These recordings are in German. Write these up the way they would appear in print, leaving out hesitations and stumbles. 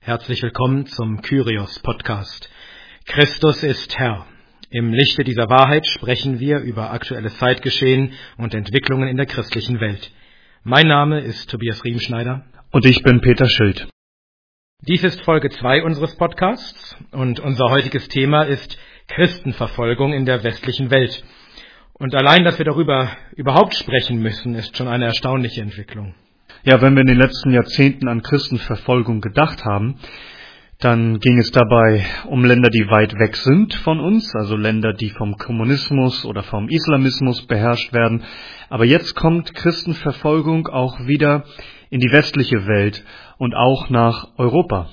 Herzlich willkommen zum Kyrios-Podcast. Christus ist Herr. Im Lichte dieser Wahrheit sprechen wir über aktuelles Zeitgeschehen und Entwicklungen in der christlichen Welt. Mein Name ist Tobias Riemschneider. Und ich bin Peter Schild. Dies ist Folge 2 unseres Podcasts und unser heutiges Thema ist Christenverfolgung in der westlichen Welt. Und allein, dass wir darüber überhaupt sprechen müssen, ist schon eine erstaunliche Entwicklung. Ja, wenn wir in den letzten Jahrzehnten an Christenverfolgung gedacht haben, dann ging es dabei um Länder, die weit weg sind von uns, also Länder, die vom Kommunismus oder vom Islamismus beherrscht werden. Aber jetzt kommt Christenverfolgung auch wieder in die westliche Welt und auch nach Europa.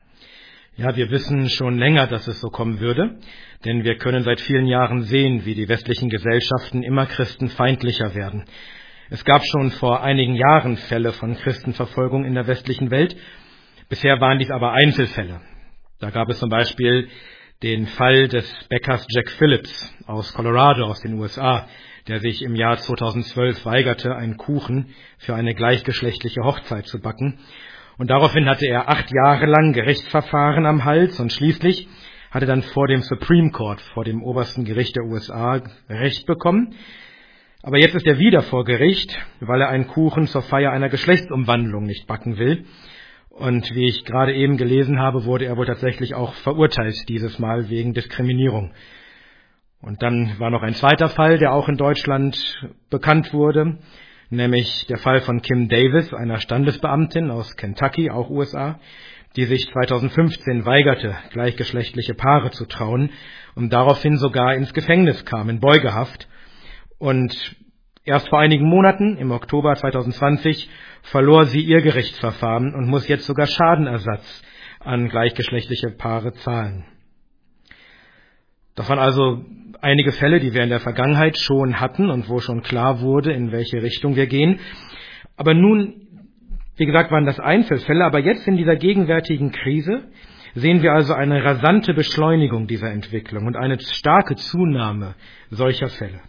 Ja, wir wissen schon länger, dass es so kommen würde, denn wir können seit vielen Jahren sehen, wie die westlichen Gesellschaften immer christenfeindlicher werden. Es gab schon vor einigen Jahren Fälle von Christenverfolgung in der westlichen Welt. Bisher waren dies aber Einzelfälle. Da gab es zum Beispiel den Fall des Bäckers Jack Phillips aus Colorado, aus den USA, der sich im Jahr 2012 weigerte, einen Kuchen für eine gleichgeschlechtliche Hochzeit zu backen. Und daraufhin hatte er 8 Jahre lang Gerichtsverfahren am Hals und schließlich hatte dann vor dem Supreme Court, vor dem obersten Gericht der USA, Recht bekommen. Aber jetzt ist er wieder vor Gericht, weil er einen Kuchen zur Feier einer Geschlechtsumwandlung nicht backen will. Und wie ich gerade eben gelesen habe, wurde er wohl tatsächlich auch verurteilt, dieses Mal wegen Diskriminierung. Und dann war noch ein zweiter Fall, der auch in Deutschland bekannt wurde, nämlich der Fall von Kim Davis, einer Standesbeamtin aus Kentucky, auch USA, die sich 2015 weigerte, gleichgeschlechtliche Paare zu trauen und daraufhin sogar ins Gefängnis kam, in Beugehaft. Und erst vor einigen Monaten, im Oktober 2020, verlor sie ihr Gerichtsverfahren und muss jetzt sogar Schadenersatz an gleichgeschlechtliche Paare zahlen. Das waren also einige Fälle, die wir in der Vergangenheit schon hatten und wo schon klar wurde, in welche Richtung wir gehen. Aber nun, wie gesagt, waren das Einzelfälle, aber jetzt in dieser gegenwärtigen Krise sehen wir also eine rasante Beschleunigung dieser Entwicklung und eine starke Zunahme solcher Fälle.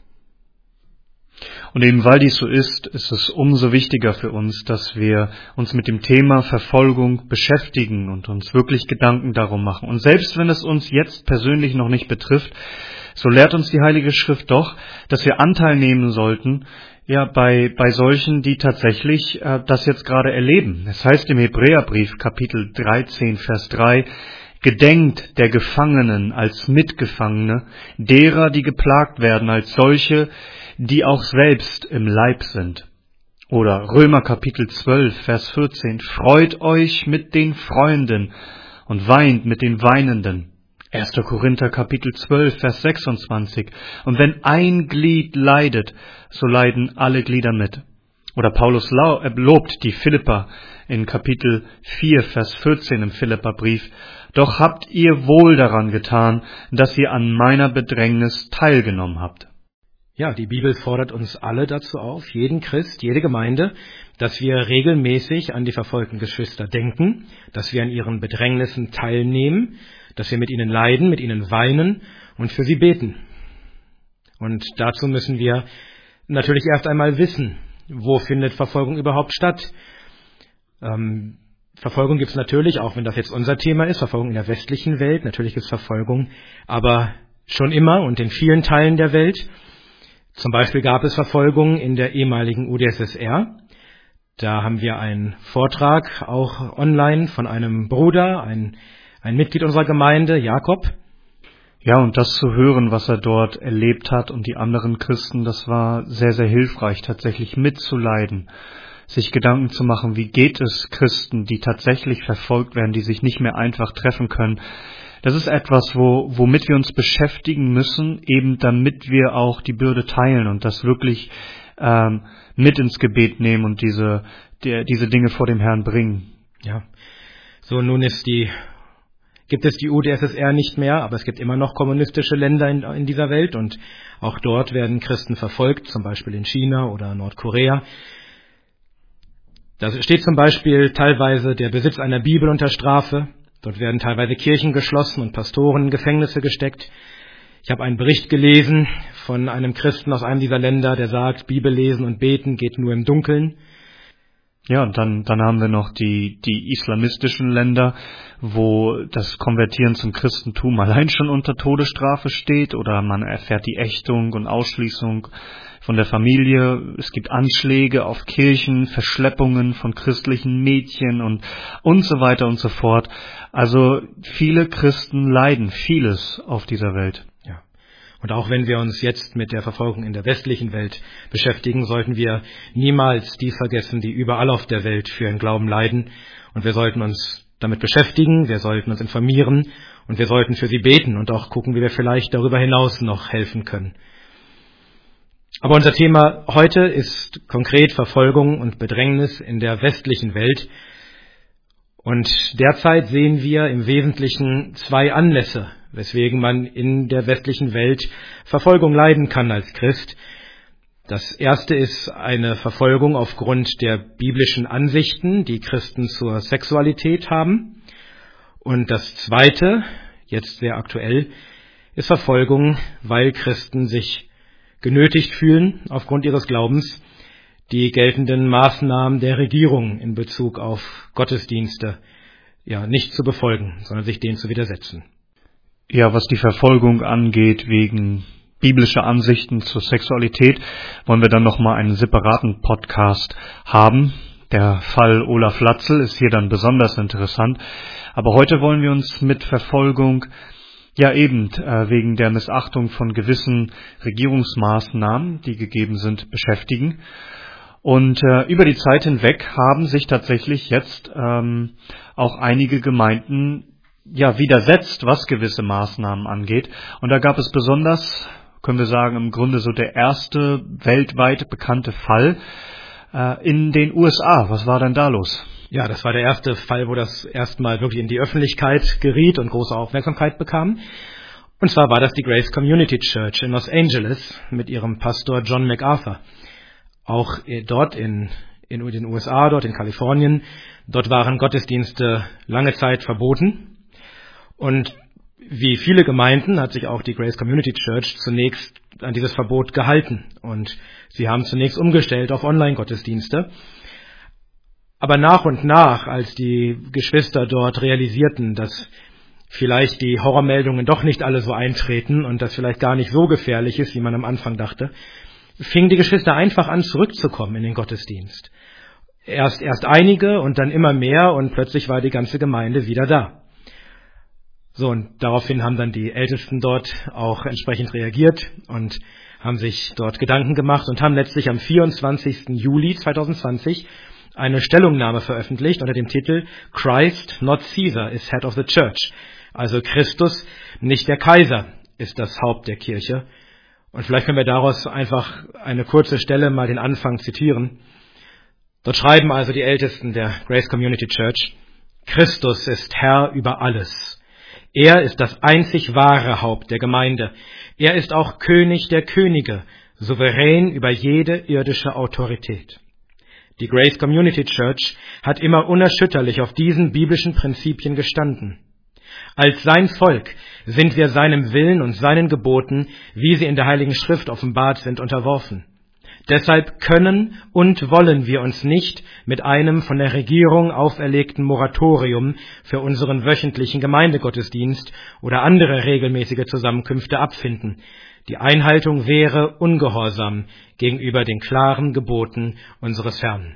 Und eben weil dies so ist es umso wichtiger für uns, dass wir uns mit dem Thema Verfolgung beschäftigen und uns wirklich Gedanken darum machen. Und selbst wenn es uns jetzt persönlich noch nicht betrifft, so lehrt uns die Heilige Schrift doch, dass wir Anteil nehmen sollten, ja, bei solchen, die tatsächlich das jetzt gerade erleben. Es heißt im Hebräerbrief, Kapitel 13, Vers 3, Gedenkt der Gefangenen als Mitgefangene, derer, die geplagt werden als solche, die auch selbst im Leib sind. Oder Römer Kapitel 12, Vers 14, Freut euch mit den Freunden und weint mit den Weinenden. 1. Korinther Kapitel 12, Vers 26, Und wenn ein Glied leidet, so leiden alle Glieder mit. Oder Paulus lobt die Philipper in Kapitel 4, Vers 14 im Philipperbrief. Doch habt ihr wohl daran getan, dass ihr an meiner Bedrängnis teilgenommen habt. Ja, die Bibel fordert uns alle dazu auf, jeden Christ, jede Gemeinde, dass wir regelmäßig an die verfolgten Geschwister denken, dass wir an ihren Bedrängnissen teilnehmen, dass wir mit ihnen leiden, mit ihnen weinen und für sie beten. Und dazu müssen wir natürlich erst einmal wissen, wo findet Verfolgung überhaupt statt. Verfolgung gibt es natürlich, auch wenn das jetzt unser Thema ist, Verfolgung in der westlichen Welt, natürlich gibt es Verfolgung, aber schon immer und in vielen Teilen der Welt. Zum Beispiel gab es Verfolgung in der ehemaligen UdSSR. Da haben wir einen Vortrag auch online von einem Bruder, ein Mitglied unserer Gemeinde, Jakob. Ja, und das zu hören, was er dort erlebt hat und die anderen Christen, das war sehr, sehr hilfreich, tatsächlich mitzuleiden, sich Gedanken zu machen, wie geht es Christen, die tatsächlich verfolgt werden, die sich nicht mehr einfach treffen können. Das ist etwas, womit wir uns beschäftigen müssen, eben damit wir auch die Bürde teilen und das wirklich mit ins Gebet nehmen und diese Dinge vor dem Herrn bringen. Ja, so nun gibt es die UdSSR nicht mehr, aber es gibt immer noch kommunistische Länder in dieser Welt und auch dort werden Christen verfolgt, zum Beispiel in China oder Nordkorea. Da steht zum Beispiel teilweise der Besitz einer Bibel unter Strafe. Dort werden teilweise Kirchen geschlossen und Pastoren in Gefängnisse gesteckt. Ich habe einen Bericht gelesen von einem Christen aus einem dieser Länder, der sagt, Bibel lesen und beten geht nur im Dunkeln. Ja, und dann haben wir noch die islamistischen Länder, wo das Konvertieren zum Christentum allein schon unter Todesstrafe steht, oder man erfährt die Ächtung und Ausschließung von der Familie. Es gibt Anschläge auf Kirchen, Verschleppungen von christlichen Mädchen und so weiter und so fort. Also viele Christen leiden vieles auf dieser Welt. Ja. Und auch wenn wir uns jetzt mit der Verfolgung in der westlichen Welt beschäftigen, sollten wir niemals die vergessen, die überall auf der Welt für ihren Glauben leiden. Und wir sollten uns damit beschäftigen, wir sollten uns informieren und wir sollten für sie beten und auch gucken, wie wir vielleicht darüber hinaus noch helfen können. Aber unser Thema heute ist konkret Verfolgung und Bedrängnis in der westlichen Welt. Und derzeit sehen wir im Wesentlichen zwei Anlässe, weswegen man in der westlichen Welt Verfolgung leiden kann als Christ. Das erste ist eine Verfolgung aufgrund der biblischen Ansichten, die Christen zur Sexualität haben. Und das zweite, jetzt sehr aktuell, ist Verfolgung, weil Christen sich genötigt fühlen, aufgrund ihres Glaubens, die geltenden Maßnahmen der Regierung in Bezug auf Gottesdienste nicht zu befolgen, sondern sich denen zu widersetzen. Ja, was die Verfolgung angeht wegen biblischer Ansichten zur Sexualität, wollen wir dann nochmal einen separaten Podcast haben. Der Fall Olaf Latzel ist hier dann besonders interessant. Aber heute wollen wir uns mit Verfolgung wegen der Missachtung von gewissen Regierungsmaßnahmen, die gegeben sind, beschäftigen. Und über die Zeit hinweg haben sich tatsächlich jetzt auch einige Gemeinden widersetzt, was gewisse Maßnahmen angeht. Und da gab es besonders, können wir sagen, im Grunde so der erste weltweit bekannte Fall in den USA. Was war denn da los? Ja, das war der erste Fall, wo das erstmal wirklich in die Öffentlichkeit geriet und große Aufmerksamkeit bekam. Und zwar war das die Grace Community Church in Los Angeles mit ihrem Pastor John MacArthur. Auch dort in den USA, dort in Kalifornien, dort waren Gottesdienste lange Zeit verboten. Und wie viele Gemeinden hat sich auch die Grace Community Church zunächst an dieses Verbot gehalten. Und sie haben zunächst umgestellt auf Online-Gottesdienste. Aber nach und nach, als die Geschwister dort realisierten, dass vielleicht die Horrormeldungen doch nicht alle so eintreten und das vielleicht gar nicht so gefährlich ist, wie man am Anfang dachte, fingen die Geschwister einfach an, zurückzukommen in den Gottesdienst. Erst einige und dann immer mehr und plötzlich war die ganze Gemeinde wieder da. So, und daraufhin haben dann die Ältesten dort auch entsprechend reagiert und haben sich dort Gedanken gemacht und haben letztlich am 24. Juli 2020 eine Stellungnahme veröffentlicht unter dem Titel Christ, not Caesar, is head of the church. Also Christus, nicht der Kaiser, ist das Haupt der Kirche. Und vielleicht können wir daraus einfach eine kurze Stelle mal den Anfang zitieren. Dort schreiben also die Ältesten der Grace Community Church: Christus ist Herr über alles. Er ist das einzig wahre Haupt der Gemeinde. Er ist auch König der Könige, souverän über jede irdische Autorität. Die Grace Community Church hat immer unerschütterlich auf diesen biblischen Prinzipien gestanden. Als sein Volk sind wir seinem Willen und seinen Geboten, wie sie in der Heiligen Schrift offenbart sind, unterworfen. Deshalb können und wollen wir uns nicht mit einem von der Regierung auferlegten Moratorium für unseren wöchentlichen Gemeindegottesdienst oder andere regelmäßige Zusammenkünfte abfinden. Die Einhaltung wäre Ungehorsam gegenüber den klaren Geboten unseres Herrn.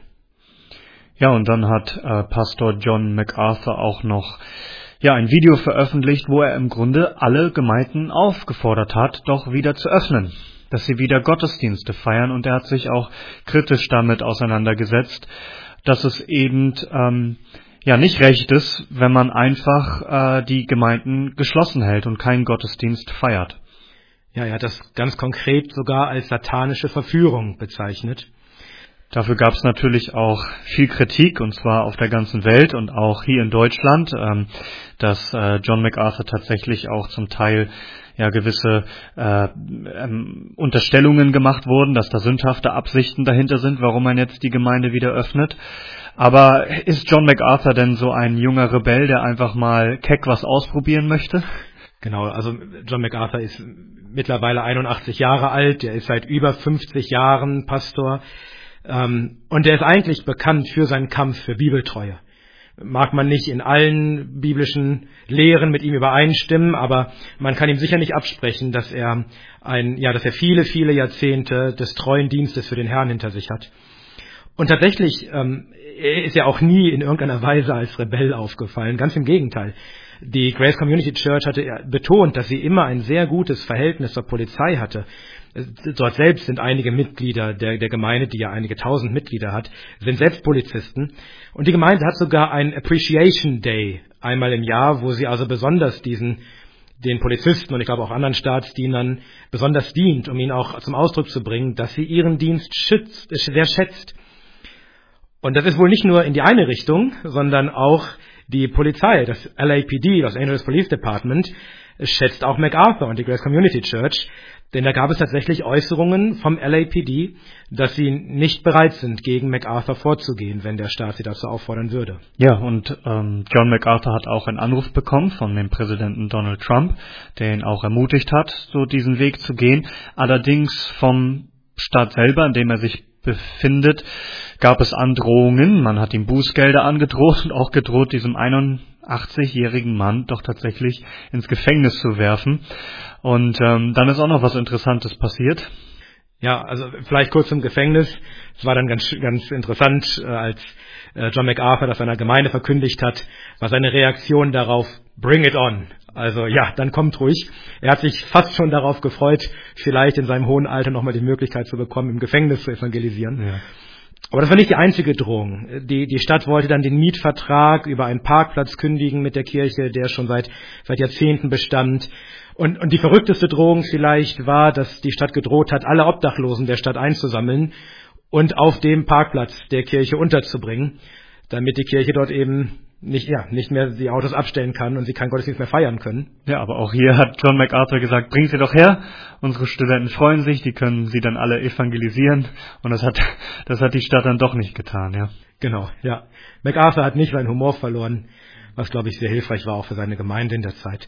Ja, und dann hat Pastor John MacArthur auch noch ein Video veröffentlicht, wo er im Grunde alle Gemeinden aufgefordert hat, doch wieder zu öffnen, dass sie wieder Gottesdienste feiern. Und er hat sich auch kritisch damit auseinandergesetzt, dass es eben nicht recht ist, wenn man einfach die Gemeinden geschlossen hält und keinen Gottesdienst feiert. Ja, er hat das ganz konkret sogar als satanische Verführung bezeichnet. Dafür gab es natürlich auch viel Kritik, und zwar auf der ganzen Welt und auch hier in Deutschland, dass John MacArthur tatsächlich auch zum Teil gewisse Unterstellungen gemacht wurden, dass da sündhafte Absichten dahinter sind, warum man jetzt die Gemeinde wieder öffnet. Aber ist John MacArthur denn so ein junger Rebell, der einfach mal keck was ausprobieren möchte? Genau, also John MacArthur ist mittlerweile 81 Jahre alt, er ist seit über 50 Jahren Pastor. Und er ist eigentlich bekannt für seinen Kampf für Bibeltreue. Mag man nicht in allen biblischen Lehren mit ihm übereinstimmen, aber man kann ihm sicher nicht absprechen, dass er viele, viele Jahrzehnte des treuen Dienstes für den Herrn hinter sich hat. Und tatsächlich ist er auch nie in irgendeiner Weise als Rebell aufgefallen. Ganz im Gegenteil. Die Grace Community Church hatte betont, dass sie immer ein sehr gutes Verhältnis zur Polizei hatte. Dort selbst sind einige Mitglieder der Gemeinde, die ja einige tausend Mitglieder hat, sind selbst Polizisten. Und die Gemeinde hat sogar einen Appreciation Day einmal im Jahr, wo sie also besonders den Polizisten und ich glaube auch anderen Staatsdienern besonders dient, um ihnen auch zum Ausdruck zu bringen, dass sie ihren Dienst sehr schätzt. Und das ist wohl nicht nur in die eine Richtung, sondern auch die Polizei, das LAPD, Los Angeles Police Department, schätzt auch MacArthur und die Grace Community Church, denn da gab es tatsächlich Äußerungen vom LAPD, dass sie nicht bereit sind, gegen MacArthur vorzugehen, wenn der Staat sie dazu auffordern würde. Ja, und John MacArthur hat auch einen Anruf bekommen von dem Präsidenten Donald Trump, der ihn auch ermutigt hat, so diesen Weg zu gehen. Allerdings vom Staat selber, in dem er sich befindet, gab es Androhungen. Man hat ihm Bußgelder angedroht und auch gedroht, diesem 81-jährigen Mann doch tatsächlich ins Gefängnis zu werfen. Und dann ist auch noch was Interessantes passiert. Ja, also vielleicht kurz zum Gefängnis. Es war dann ganz interessant, als John MacArthur das seiner Gemeinde verkündigt hat, war seine Reaktion darauf, bring it on. Also ja, dann kommt ruhig. Er hat sich fast schon darauf gefreut, vielleicht in seinem hohen Alter nochmal die Möglichkeit zu bekommen, im Gefängnis zu evangelisieren. Ja. Aber das war nicht die einzige Drohung. Die Stadt wollte dann den Mietvertrag über einen Parkplatz kündigen mit der Kirche, der schon seit Jahrzehnten bestand. Und die verrückteste Drohung vielleicht war, dass die Stadt gedroht hat, alle Obdachlosen der Stadt einzusammeln und auf dem Parkplatz der Kirche unterzubringen, damit die Kirche dort eben nicht mehr die Autos abstellen kann und sie keinen Gottesdienst mehr feiern können. Ja, aber auch hier hat John MacArthur gesagt, bring sie doch her. Unsere Studenten freuen sich, die können sie dann alle evangelisieren. Und das hat die Stadt dann doch nicht getan, ja. Genau, ja. MacArthur hat nicht seinen Humor verloren, was, glaube ich, sehr hilfreich war auch für seine Gemeinde in der Zeit.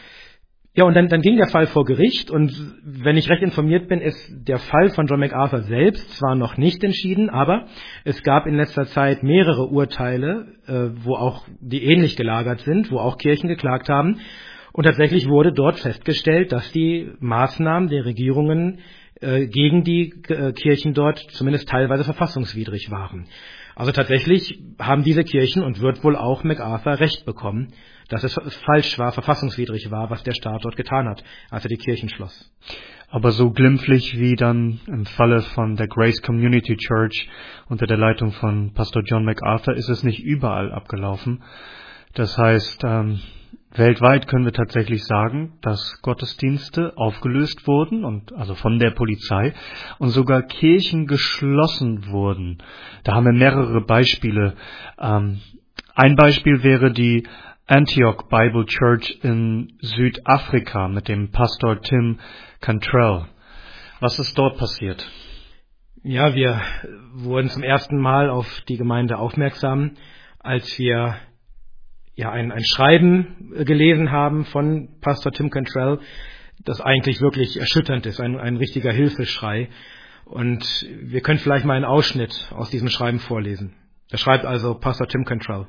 Ja, und dann ging der Fall vor Gericht und wenn ich recht informiert bin, ist der Fall von John MacArthur selbst zwar noch nicht entschieden, aber es gab in letzter Zeit mehrere Urteile, wo auch die ähnlich gelagert sind, wo auch Kirchen geklagt haben und tatsächlich wurde dort festgestellt, dass die Maßnahmen der Regierungen gegen die Kirchen dort zumindest teilweise verfassungswidrig waren. Also tatsächlich haben diese Kirchen und wird wohl auch MacArthur Recht bekommen, dass es falsch war, verfassungswidrig war, was der Staat dort getan hat, als er die Kirchen schloss. Aber so glimpflich wie dann im Falle von der Grace Community Church unter der Leitung von Pastor John MacArthur ist es nicht überall abgelaufen. Das heißt, weltweit können wir tatsächlich sagen, dass Gottesdienste aufgelöst wurden und also von der Polizei und sogar Kirchen geschlossen wurden. Da haben wir mehrere Beispiele. Ein Beispiel wäre die Antioch Bible Church in Südafrika mit dem Pastor Tim Cantrell. Was ist dort passiert? Ja, wir wurden zum ersten Mal auf die Gemeinde aufmerksam, als wir ein Schreiben gelesen haben von Pastor Tim Cantrell, das eigentlich wirklich erschütternd ist, ein richtiger Hilfeschrei. Und wir können vielleicht mal einen Ausschnitt aus diesem Schreiben vorlesen. Da schreibt also Pastor Tim Cantrell: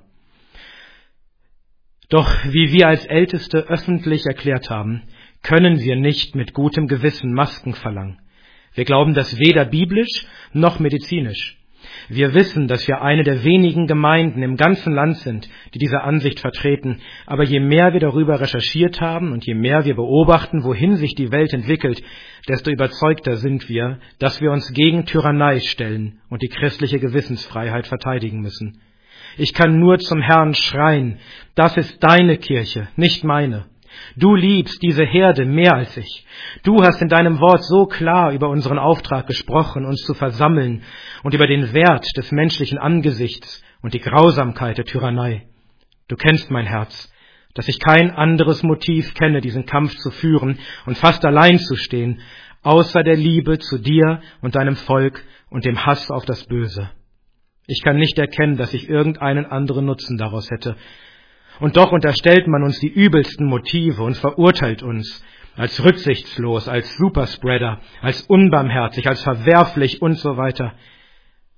Doch wie wir als Älteste öffentlich erklärt haben, können wir nicht mit gutem Gewissen Masken verlangen. Wir glauben das weder biblisch noch medizinisch. Wir wissen, dass wir eine der wenigen Gemeinden im ganzen Land sind, die diese Ansicht vertreten. Aber je mehr wir darüber recherchiert haben und je mehr wir beobachten, wohin sich die Welt entwickelt, desto überzeugter sind wir, dass wir uns gegen Tyrannei stellen und die christliche Gewissensfreiheit verteidigen müssen. Ich kann nur zum Herrn schreien, das ist deine Kirche, nicht meine. Du liebst diese Herde mehr als ich. Du hast in deinem Wort so klar über unseren Auftrag gesprochen, uns zu versammeln und über den Wert des menschlichen Angesichts und die Grausamkeit der Tyrannei. Du kennst mein Herz, dass ich kein anderes Motiv kenne, diesen Kampf zu führen und fast allein zu stehen, außer der Liebe zu dir und deinem Volk und dem Hass auf das Böse. Ich kann nicht erkennen, dass ich irgendeinen anderen Nutzen daraus hätte. Und doch unterstellt man uns die übelsten Motive und verurteilt uns als rücksichtslos, als Superspreader, als unbarmherzig, als verwerflich und so weiter.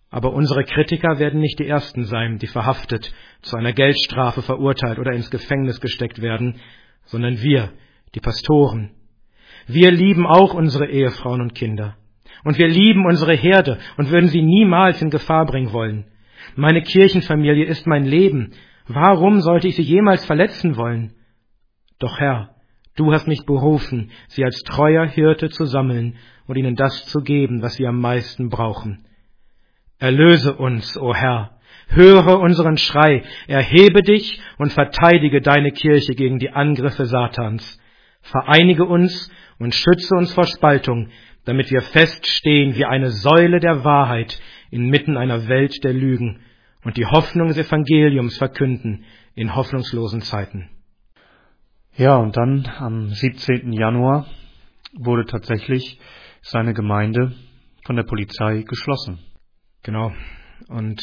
Aber unsere Kritiker werden nicht die Ersten sein, die verhaftet, zu einer Geldstrafe verurteilt oder ins Gefängnis gesteckt werden, sondern wir, die Pastoren. Wir lieben auch unsere Ehefrauen und Kinder. Und wir lieben unsere Herde und würden sie niemals in Gefahr bringen wollen. Meine Kirchenfamilie ist mein Leben. Warum sollte ich sie jemals verletzen wollen? Doch Herr, du hast mich berufen, sie als treuer Hirte zu sammeln und ihnen das zu geben, was sie am meisten brauchen. Erlöse uns, o Herr, höre unseren Schrei, erhebe dich und verteidige deine Kirche gegen die Angriffe Satans. Vereinige uns und schütze uns vor Spaltung, damit wir feststehen wie eine Säule der Wahrheit inmitten einer Welt der Lügen und die Hoffnung des Evangeliums verkünden in hoffnungslosen Zeiten. Ja, und dann am 17. Januar wurde tatsächlich seine Gemeinde von der Polizei geschlossen. Genau. Und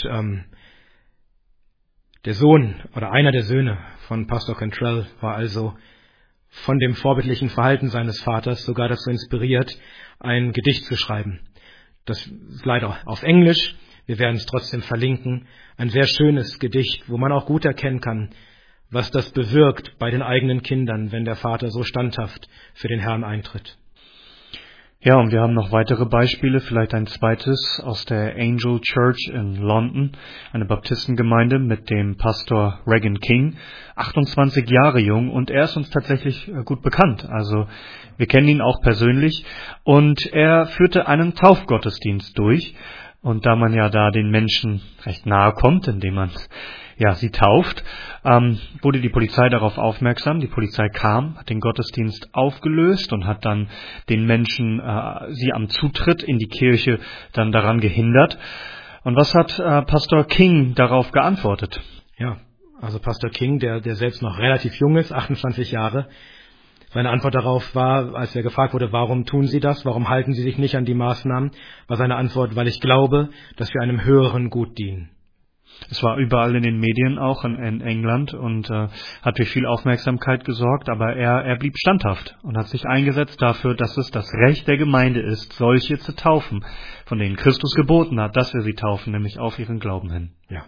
der Sohn oder einer der Söhne von Pastor Cantrell war also von dem vorbildlichen Verhalten seines Vaters sogar dazu inspiriert, ein Gedicht zu schreiben. Das ist leider auf Englisch, wir werden es trotzdem verlinken. Ein sehr schönes Gedicht, wo man auch gut erkennen kann, was das bewirkt bei den eigenen Kindern, wenn der Vater so standhaft für den Herrn eintritt. Ja, und wir haben noch weitere Beispiele, vielleicht ein zweites aus der Angel Church in London, eine Baptistengemeinde mit dem Pastor Regan King, 28 Jahre jung, und er ist uns tatsächlich gut bekannt. Also wir kennen ihn auch persönlich, und er führte einen Taufgottesdienst durch. Und da man ja da den Menschen recht nahe kommt, indem man sie tauft, wurde die Polizei darauf aufmerksam. Die Polizei kam, hat den Gottesdienst aufgelöst und hat dann den Menschen sie am Zutritt in die Kirche dann daran gehindert. Und was hat Pastor King darauf geantwortet? Ja, also Pastor King, der selbst noch relativ jung ist, 28 Jahre, seine Antwort darauf war, als er gefragt wurde, warum tun Sie das, warum halten Sie sich nicht an die Maßnahmen, war seine Antwort, weil ich glaube, dass wir einem höheren Gut dienen. Es war überall in den Medien, auch in England, und hat für viel Aufmerksamkeit gesorgt, aber er blieb standhaft und hat sich eingesetzt dafür, dass es das Recht der Gemeinde ist, solche zu taufen, von denen Christus geboten hat, dass wir sie taufen, nämlich auf ihren Glauben hin. Ja.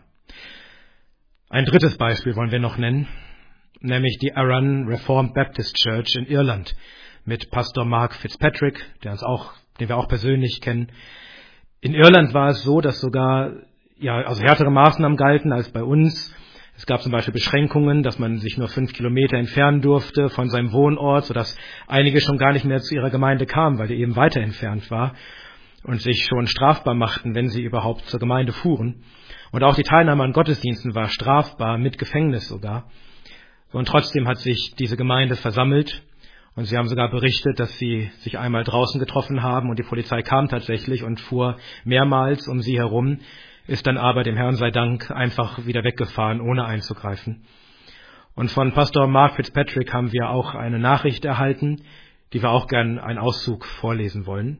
Ein drittes Beispiel wollen wir noch nennen, nämlich die Arran Reformed Baptist Church in Irland mit Pastor Mark Fitzpatrick, den wir auch persönlich kennen. In Irland war es so, dass sogar härtere Maßnahmen galten als bei uns. Es gab zum Beispiel Beschränkungen, dass man sich nur 5 Kilometer entfernen durfte von seinem Wohnort, sodass einige schon gar nicht mehr zu ihrer Gemeinde kamen, weil die eben weiter entfernt war und sich schon strafbar machten, wenn sie überhaupt zur Gemeinde fuhren. Und auch die Teilnahme an Gottesdiensten war strafbar, mit Gefängnis sogar. Und trotzdem hat sich diese Gemeinde versammelt und sie haben sogar berichtet, dass sie sich einmal draußen getroffen haben und die Polizei kam tatsächlich und fuhr mehrmals um sie herum, ist dann aber dem Herrn sei Dank einfach wieder weggefahren, ohne einzugreifen. Und von Pastor Mark Fitzpatrick haben wir auch eine Nachricht erhalten, die wir auch gern einen Auszug vorlesen wollen.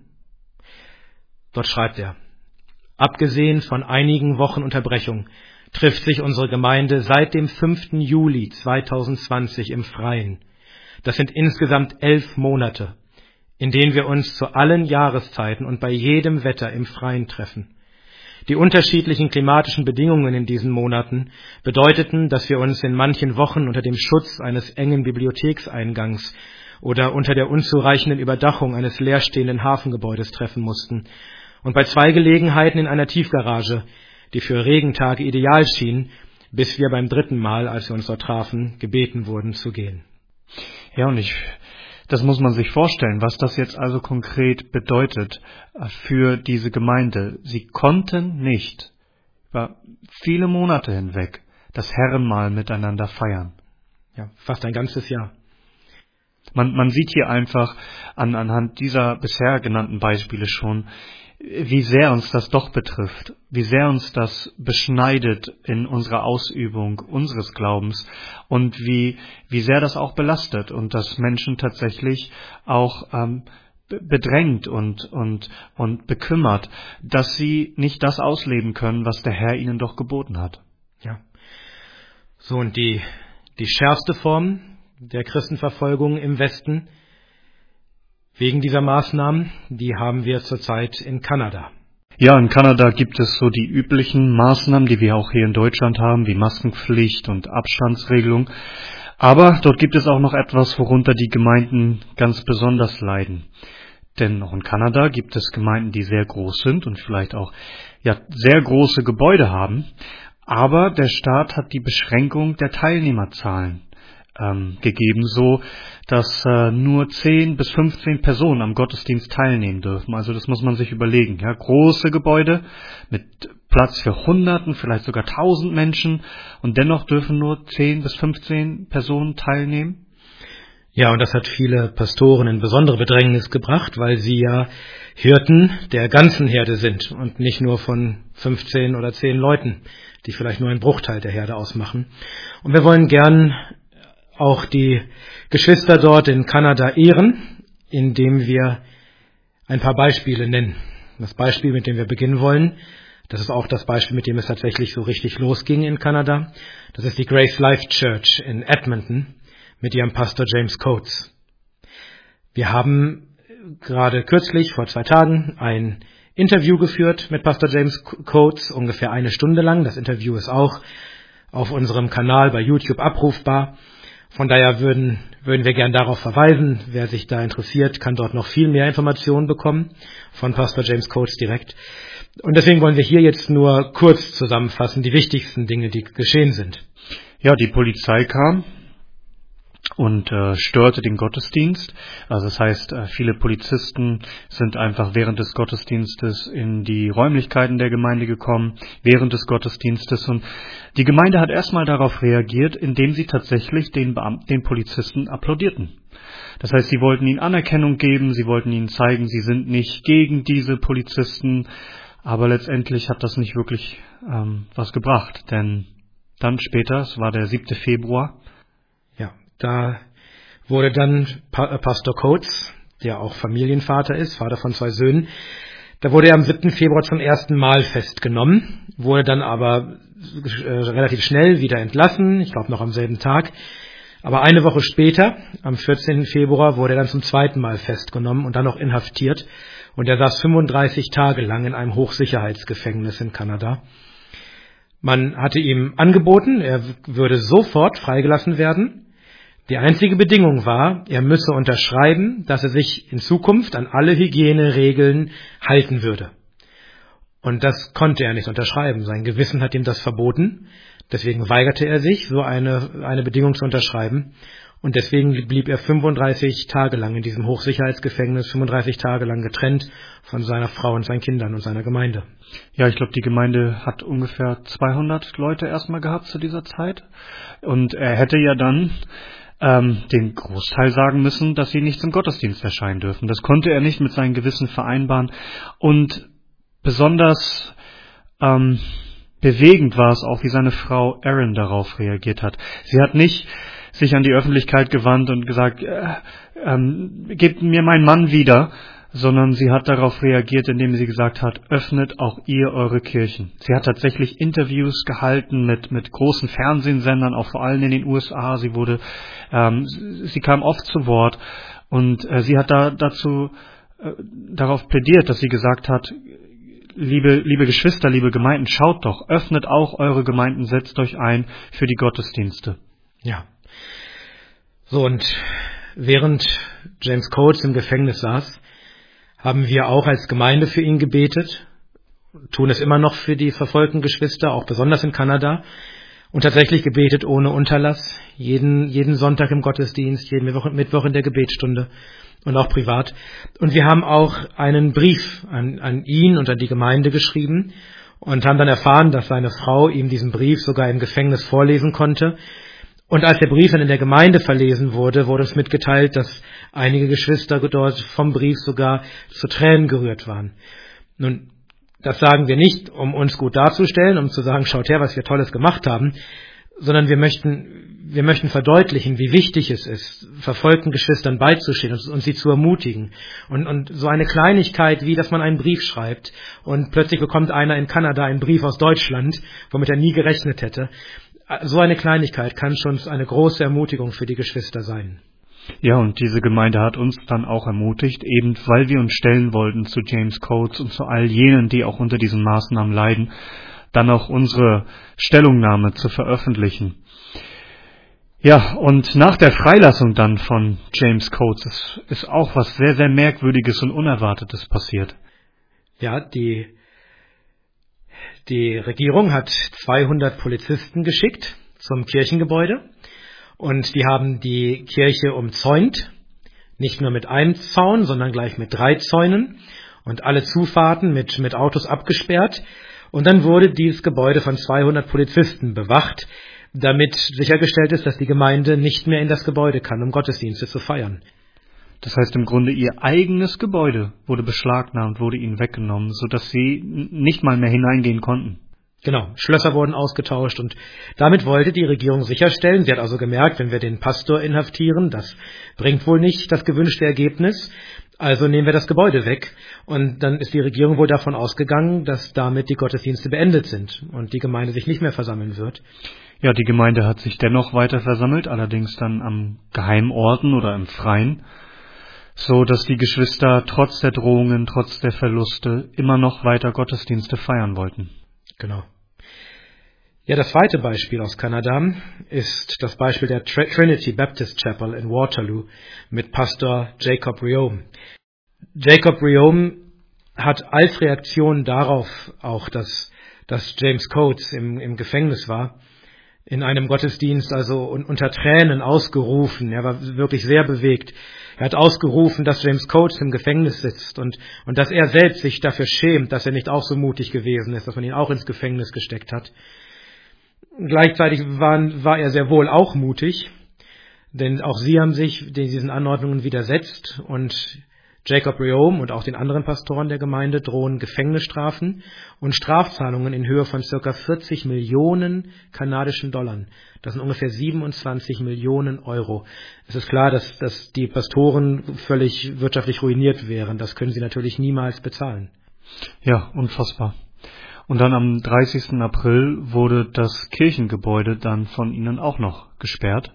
Dort schreibt er: Abgesehen von einigen Wochen Unterbrechung trifft sich unsere Gemeinde seit dem 5. Juli 2020 im Freien. Das sind insgesamt 11 Monate, in denen wir uns zu allen Jahreszeiten und bei jedem Wetter im Freien treffen. Die unterschiedlichen klimatischen Bedingungen in diesen Monaten bedeuteten, dass wir uns in manchen Wochen unter dem Schutz eines engen Bibliothekseingangs oder unter der unzureichenden Überdachung eines leerstehenden Hafengebäudes treffen mussten und bei 2 Gelegenheiten in einer Tiefgarage, die für Regentage ideal schien, bis wir beim 3. Mal, als wir uns dort trafen, gebeten wurden zu gehen. Ja, und das muss man sich vorstellen, was das jetzt also konkret bedeutet für diese Gemeinde. Sie konnten nicht über viele Monate hinweg das Herrenmahl miteinander feiern. Ja, fast ein ganzes Jahr. Man sieht hier einfach anhand dieser bisher genannten Beispiele schon, wie sehr uns das doch betrifft, wie sehr uns das beschneidet in unserer Ausübung unseres Glaubens und wie sehr das auch belastet und dass Menschen tatsächlich auch bedrängt und bekümmert, dass sie nicht das ausleben können, was der Herr ihnen doch geboten hat. Ja. So, und die schärfste Form der Christenverfolgung im Westen wegen dieser Maßnahmen, die haben wir zurzeit in Kanada. Ja, in Kanada gibt es so die üblichen Maßnahmen, die wir auch hier in Deutschland haben, wie Maskenpflicht und Abstandsregelung. Aber dort gibt es auch noch etwas, worunter die Gemeinden ganz besonders leiden. Denn auch in Kanada gibt es Gemeinden, die sehr groß sind und vielleicht auch sehr große Gebäude haben. Aber der Staat hat die Beschränkung der Teilnehmerzahlen gegeben, so dass nur 10 bis 15 Personen am Gottesdienst teilnehmen dürfen. Also das muss man sich überlegen. Ja, große Gebäude mit Platz für Hunderten, vielleicht sogar 1000 Menschen und dennoch dürfen nur 10 bis 15 Personen teilnehmen. Ja, und das hat viele Pastoren in besondere Bedrängnis gebracht, weil sie ja Hirten der ganzen Herde sind und nicht nur von 15 oder 10 Leuten, die vielleicht nur einen Bruchteil der Herde ausmachen. Und wir wollen gern auch die Geschwister dort in Kanada ehren, indem wir ein paar Beispiele nennen. Das Beispiel, mit dem wir beginnen wollen, das ist auch das Beispiel, mit dem es tatsächlich so richtig losging in Kanada. Das ist die Grace Life Church in Edmonton mit ihrem Pastor James Coates. Wir haben gerade kürzlich, vor 2 Tagen, ein Interview geführt mit Pastor James Coates, ungefähr 1 Stunde lang. Das Interview ist auch auf unserem Kanal bei YouTube abrufbar. Von daher würden wir gern darauf verweisen. Wer sich da interessiert, kann dort noch viel mehr Informationen bekommen von Pastor James Coates direkt. Und deswegen wollen wir hier jetzt nur kurz zusammenfassen, die wichtigsten Dinge, die geschehen sind. Ja, die Polizei kam und störte den Gottesdienst. Also das heißt, viele Polizisten sind einfach während des Gottesdienstes in die Räumlichkeiten der Gemeinde gekommen, während des Gottesdienstes. Und die Gemeinde hat erstmal darauf reagiert, indem sie tatsächlich den Polizisten applaudierten. Das heißt, sie wollten ihnen Anerkennung geben, sie wollten ihnen zeigen, sie sind nicht gegen diese Polizisten. Aber letztendlich hat das nicht wirklich was gebracht, denn dann später, es war der 7. Februar, da wurde dann Pastor Coates, der auch Familienvater ist, Vater von 2 Söhnen, da wurde er am 7. Februar zum ersten Mal festgenommen, wurde dann aber relativ schnell wieder entlassen, ich glaube noch am selben Tag. Aber eine Woche später, am 14. Februar, wurde er dann zum 2. Mal festgenommen und dann noch inhaftiert. Und er saß 35 Tage lang in einem Hochsicherheitsgefängnis in Kanada. Man hatte ihm angeboten, er würde sofort freigelassen werden. Die einzige Bedingung war, er müsse unterschreiben, dass er sich in Zukunft an alle Hygieneregeln halten würde. Und das konnte er nicht unterschreiben. Sein Gewissen hat ihm das verboten. Deswegen weigerte er sich, so eine Bedingung zu unterschreiben. Und deswegen blieb er 35 Tage lang in diesem Hochsicherheitsgefängnis, 35 Tage lang getrennt von seiner Frau und seinen Kindern und seiner Gemeinde. Ja, ich glaube, die Gemeinde hat ungefähr 200 Leute erstmal gehabt zu dieser Zeit. Und er hätte ja dann den Großteil sagen müssen, dass sie nicht zum Gottesdienst erscheinen dürfen. Das konnte er nicht mit seinem Gewissen vereinbaren. Und besonders bewegend war es auch, wie seine Frau Erin darauf reagiert hat. Sie hat nicht sich an die Öffentlichkeit gewandt und gesagt, gebt mir meinen Mann wieder, sondern sie hat darauf reagiert, indem sie gesagt hat, öffnet auch ihr eure Kirchen. Sie hat tatsächlich Interviews gehalten mit großen Fernsehsendern, auch vor allem in den USA. Sie kam oft zu Wort und sie hat darauf plädiert, dass sie gesagt hat, liebe Geschwister, liebe Gemeinden, schaut doch, öffnet auch eure Gemeinden, setzt euch ein für die Gottesdienste. Ja. So, und während James Coates im Gefängnis saß, haben wir auch als Gemeinde für ihn gebetet, tun es immer noch für die verfolgten Geschwister, auch besonders in Kanada, und tatsächlich gebetet ohne Unterlass, jeden Sonntag im Gottesdienst, jeden Mittwoch in der Gebetsstunde und auch privat. Und wir haben auch einen Brief an ihn und an die Gemeinde geschrieben und haben dann erfahren, dass seine Frau ihm diesen Brief sogar im Gefängnis vorlesen konnte. Und als der Brief dann in der Gemeinde verlesen wurde, wurde uns mitgeteilt, dass einige Geschwister dort vom Brief sogar zu Tränen gerührt waren. Nun, das sagen wir nicht, um uns gut darzustellen, um zu sagen, schaut her, was wir Tolles gemacht haben, sondern wir möchten verdeutlichen, wie wichtig es ist, verfolgten Geschwistern beizustehen und sie zu ermutigen. Und so eine Kleinigkeit, wie dass man einen Brief schreibt und plötzlich bekommt einer in Kanada einen Brief aus Deutschland, womit er nie gerechnet hätte. So eine Kleinigkeit kann schon eine große Ermutigung für die Geschwister sein. Ja, und diese Gemeinde hat uns dann auch ermutigt, eben weil wir uns stellen wollten zu James Coates und zu all jenen, die auch unter diesen Maßnahmen leiden, dann auch unsere Stellungnahme zu veröffentlichen. Ja, und nach der Freilassung dann von James Coates ist auch was sehr, sehr Merkwürdiges und Unerwartetes passiert. Ja, die Regierung hat 200 Polizisten geschickt zum Kirchengebäude und die haben die Kirche umzäunt, nicht nur mit einem Zaun, sondern gleich mit 3 Zäunen und alle Zufahrten mit Autos abgesperrt. Und dann wurde dieses Gebäude von 200 Polizisten bewacht, damit sichergestellt ist, dass die Gemeinde nicht mehr in das Gebäude kann, um Gottesdienste zu feiern. Das heißt im Grunde, ihr eigenes Gebäude wurde beschlagnahmt, wurde ihnen weggenommen, sodass sie nicht mal mehr hineingehen konnten. Genau, Schlösser wurden ausgetauscht und damit wollte die Regierung sicherstellen, sie hat also gemerkt, wenn wir den Pastor inhaftieren, das bringt wohl nicht das gewünschte Ergebnis, also nehmen wir das Gebäude weg. Und dann ist die Regierung wohl davon ausgegangen, dass damit die Gottesdienste beendet sind und die Gemeinde sich nicht mehr versammeln wird. Ja, die Gemeinde hat sich dennoch weiter versammelt, allerdings dann am geheimen Orten oder im Freien, so dass die Geschwister trotz der Drohungen, trotz der Verluste immer noch weiter Gottesdienste feiern wollten. Genau. Ja, das zweite Beispiel aus Kanada ist das Beispiel der Trinity Baptist Chapel in Waterloo mit Pastor Jacob Riome. Jacob Riome hat als Reaktion darauf auch, dass James Coates im Gefängnis war, in einem Gottesdienst also unter Tränen ausgerufen. Er war wirklich sehr bewegt. Er hat ausgerufen, dass James Coates im Gefängnis sitzt und dass er selbst sich dafür schämt, dass er nicht auch so mutig gewesen ist, dass man ihn auch ins Gefängnis gesteckt hat. Gleichzeitig war er sehr wohl auch mutig, denn auch sie haben sich diesen Anordnungen widersetzt und Jacob Riome und auch den anderen Pastoren der Gemeinde drohen Gefängnisstrafen und Strafzahlungen in Höhe von ca. 40 Millionen kanadischen Dollar. Das sind ungefähr 27 Millionen Euro. Es ist klar, dass die Pastoren völlig wirtschaftlich ruiniert wären. Das können sie natürlich niemals bezahlen. Ja, unfassbar. Und dann am 30. April wurde das Kirchengebäude dann von ihnen auch noch gesperrt.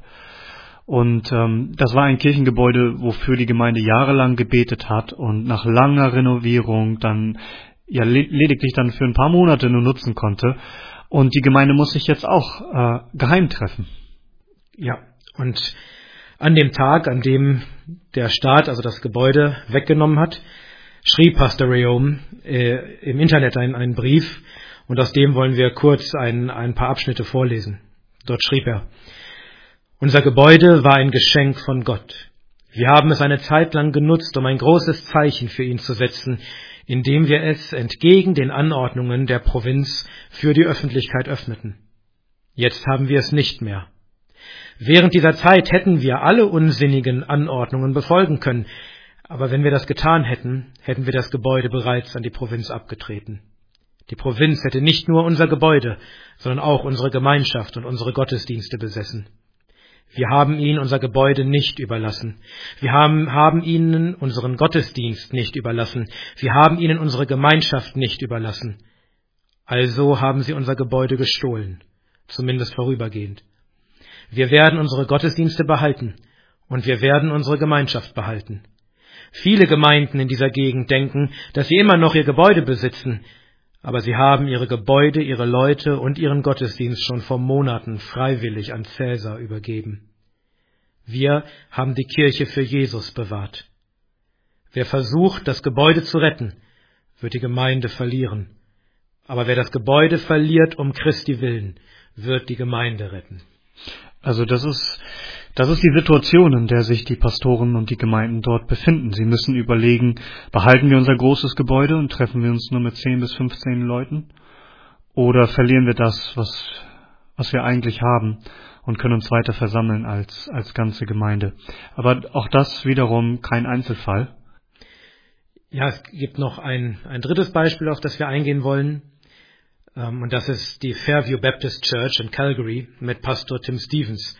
Und das war ein Kirchengebäude, wofür die Gemeinde jahrelang gebetet hat und nach langer Renovierung dann ja lediglich dann für ein paar Monate nur nutzen konnte. Und die Gemeinde muss sich jetzt auch geheim treffen. Ja, und an dem Tag, an dem der Staat also das Gebäude weggenommen hat, schrieb Pastor Riome im Internet einen Brief und aus dem wollen wir kurz ein paar Abschnitte vorlesen. Dort schrieb er: Unser Gebäude war ein Geschenk von Gott. Wir haben es eine Zeit lang genutzt, um ein großes Zeichen für ihn zu setzen, indem wir es entgegen den Anordnungen der Provinz für die Öffentlichkeit öffneten. Jetzt haben wir es nicht mehr. Während dieser Zeit hätten wir alle unsinnigen Anordnungen befolgen können, aber wenn wir das getan hätten, hätten wir das Gebäude bereits an die Provinz abgetreten. Die Provinz hätte nicht nur unser Gebäude, sondern auch unsere Gemeinschaft und unsere Gottesdienste besessen. Wir haben ihnen unser Gebäude nicht überlassen. Wir haben ihnen unseren Gottesdienst nicht überlassen. Wir haben ihnen unsere Gemeinschaft nicht überlassen. Also haben sie unser Gebäude gestohlen, zumindest vorübergehend. Wir werden unsere Gottesdienste behalten und wir werden unsere Gemeinschaft behalten. Viele Gemeinden in dieser Gegend denken, dass sie immer noch ihr Gebäude besitzen, aber sie haben ihre Gebäude, ihre Leute und ihren Gottesdienst schon vor Monaten freiwillig an Cäsar übergeben. Wir haben die Kirche für Jesus bewahrt. Wer versucht, das Gebäude zu retten, wird die Gemeinde verlieren. Aber wer das Gebäude verliert um Christi willen, wird die Gemeinde retten. Also das ist die Situation, in der sich die Pastoren und die Gemeinden dort befinden. Sie müssen überlegen, behalten wir unser großes Gebäude und treffen wir uns nur mit 10 bis 15 Leuten? Oder verlieren wir das, was wir eigentlich haben und können uns weiter versammeln als ganze Gemeinde? Aber auch das wiederum kein Einzelfall. Ja, es gibt noch ein drittes Beispiel, auf das wir eingehen wollen. Und das ist die Fairview Baptist Church in Calgary mit Pastor Tim Stevens.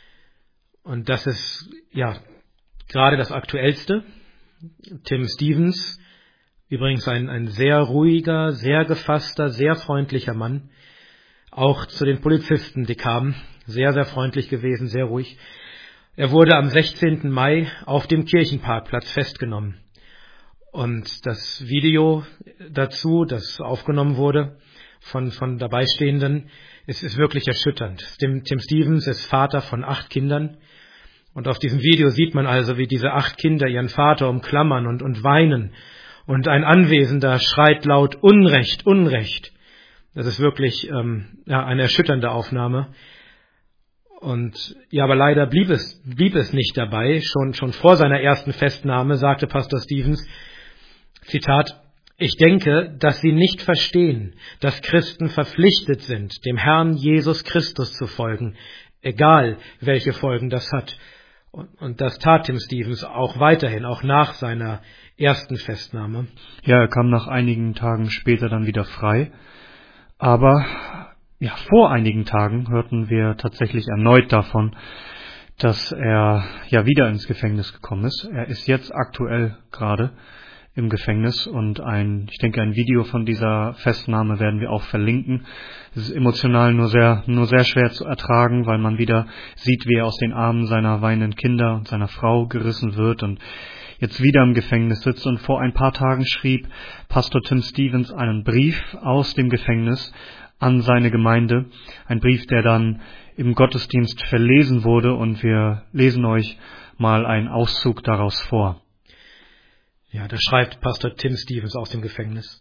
Und das ist ja gerade das Aktuellste. Tim Stevens, übrigens ein sehr ruhiger, sehr gefasster, sehr freundlicher Mann. Auch zu den Polizisten, die kamen, sehr, sehr freundlich gewesen, sehr ruhig. Er wurde am 16. Mai auf dem Kirchenparkplatz festgenommen. Und das Video dazu, das aufgenommen wurde von Dabeistehenden, ist wirklich erschütternd. Tim Stevens ist Vater von 8 Kindern. Und auf diesem Video sieht man also, wie diese 8 Kinder ihren Vater umklammern und weinen. Und ein Anwesender schreit laut: Unrecht, Unrecht. Das ist wirklich eine erschütternde Aufnahme. Und ja, aber leider blieb es nicht dabei. Schon vor seiner ersten Festnahme sagte Pastor Stevens, Zitat: Ich denke, dass Sie nicht verstehen, dass Christen verpflichtet sind, dem Herrn Jesus Christus zu folgen, egal welche Folgen das hat. Und das tat Tim Stevens auch weiterhin, auch nach seiner ersten Festnahme. Ja, er kam nach einigen Tagen später dann wieder frei. Aber ja, vor einigen Tagen hörten wir tatsächlich erneut davon, dass er ja wieder ins Gefängnis gekommen ist. Er ist jetzt aktuell gerade im Gefängnis und ich denke, ein Video von dieser Festnahme werden wir auch verlinken. Es ist emotional nur sehr schwer zu ertragen, weil man wieder sieht, wie er aus den Armen seiner weinenden Kinder und seiner Frau gerissen wird und jetzt wieder im Gefängnis sitzt. Und vor ein paar Tagen schrieb Pastor Tim Stevens einen Brief aus dem Gefängnis an seine Gemeinde. Ein Brief, der dann im Gottesdienst verlesen wurde, und wir lesen euch mal einen Auszug daraus vor. Ja, da schreibt Pastor Tim Stevens aus dem Gefängnis: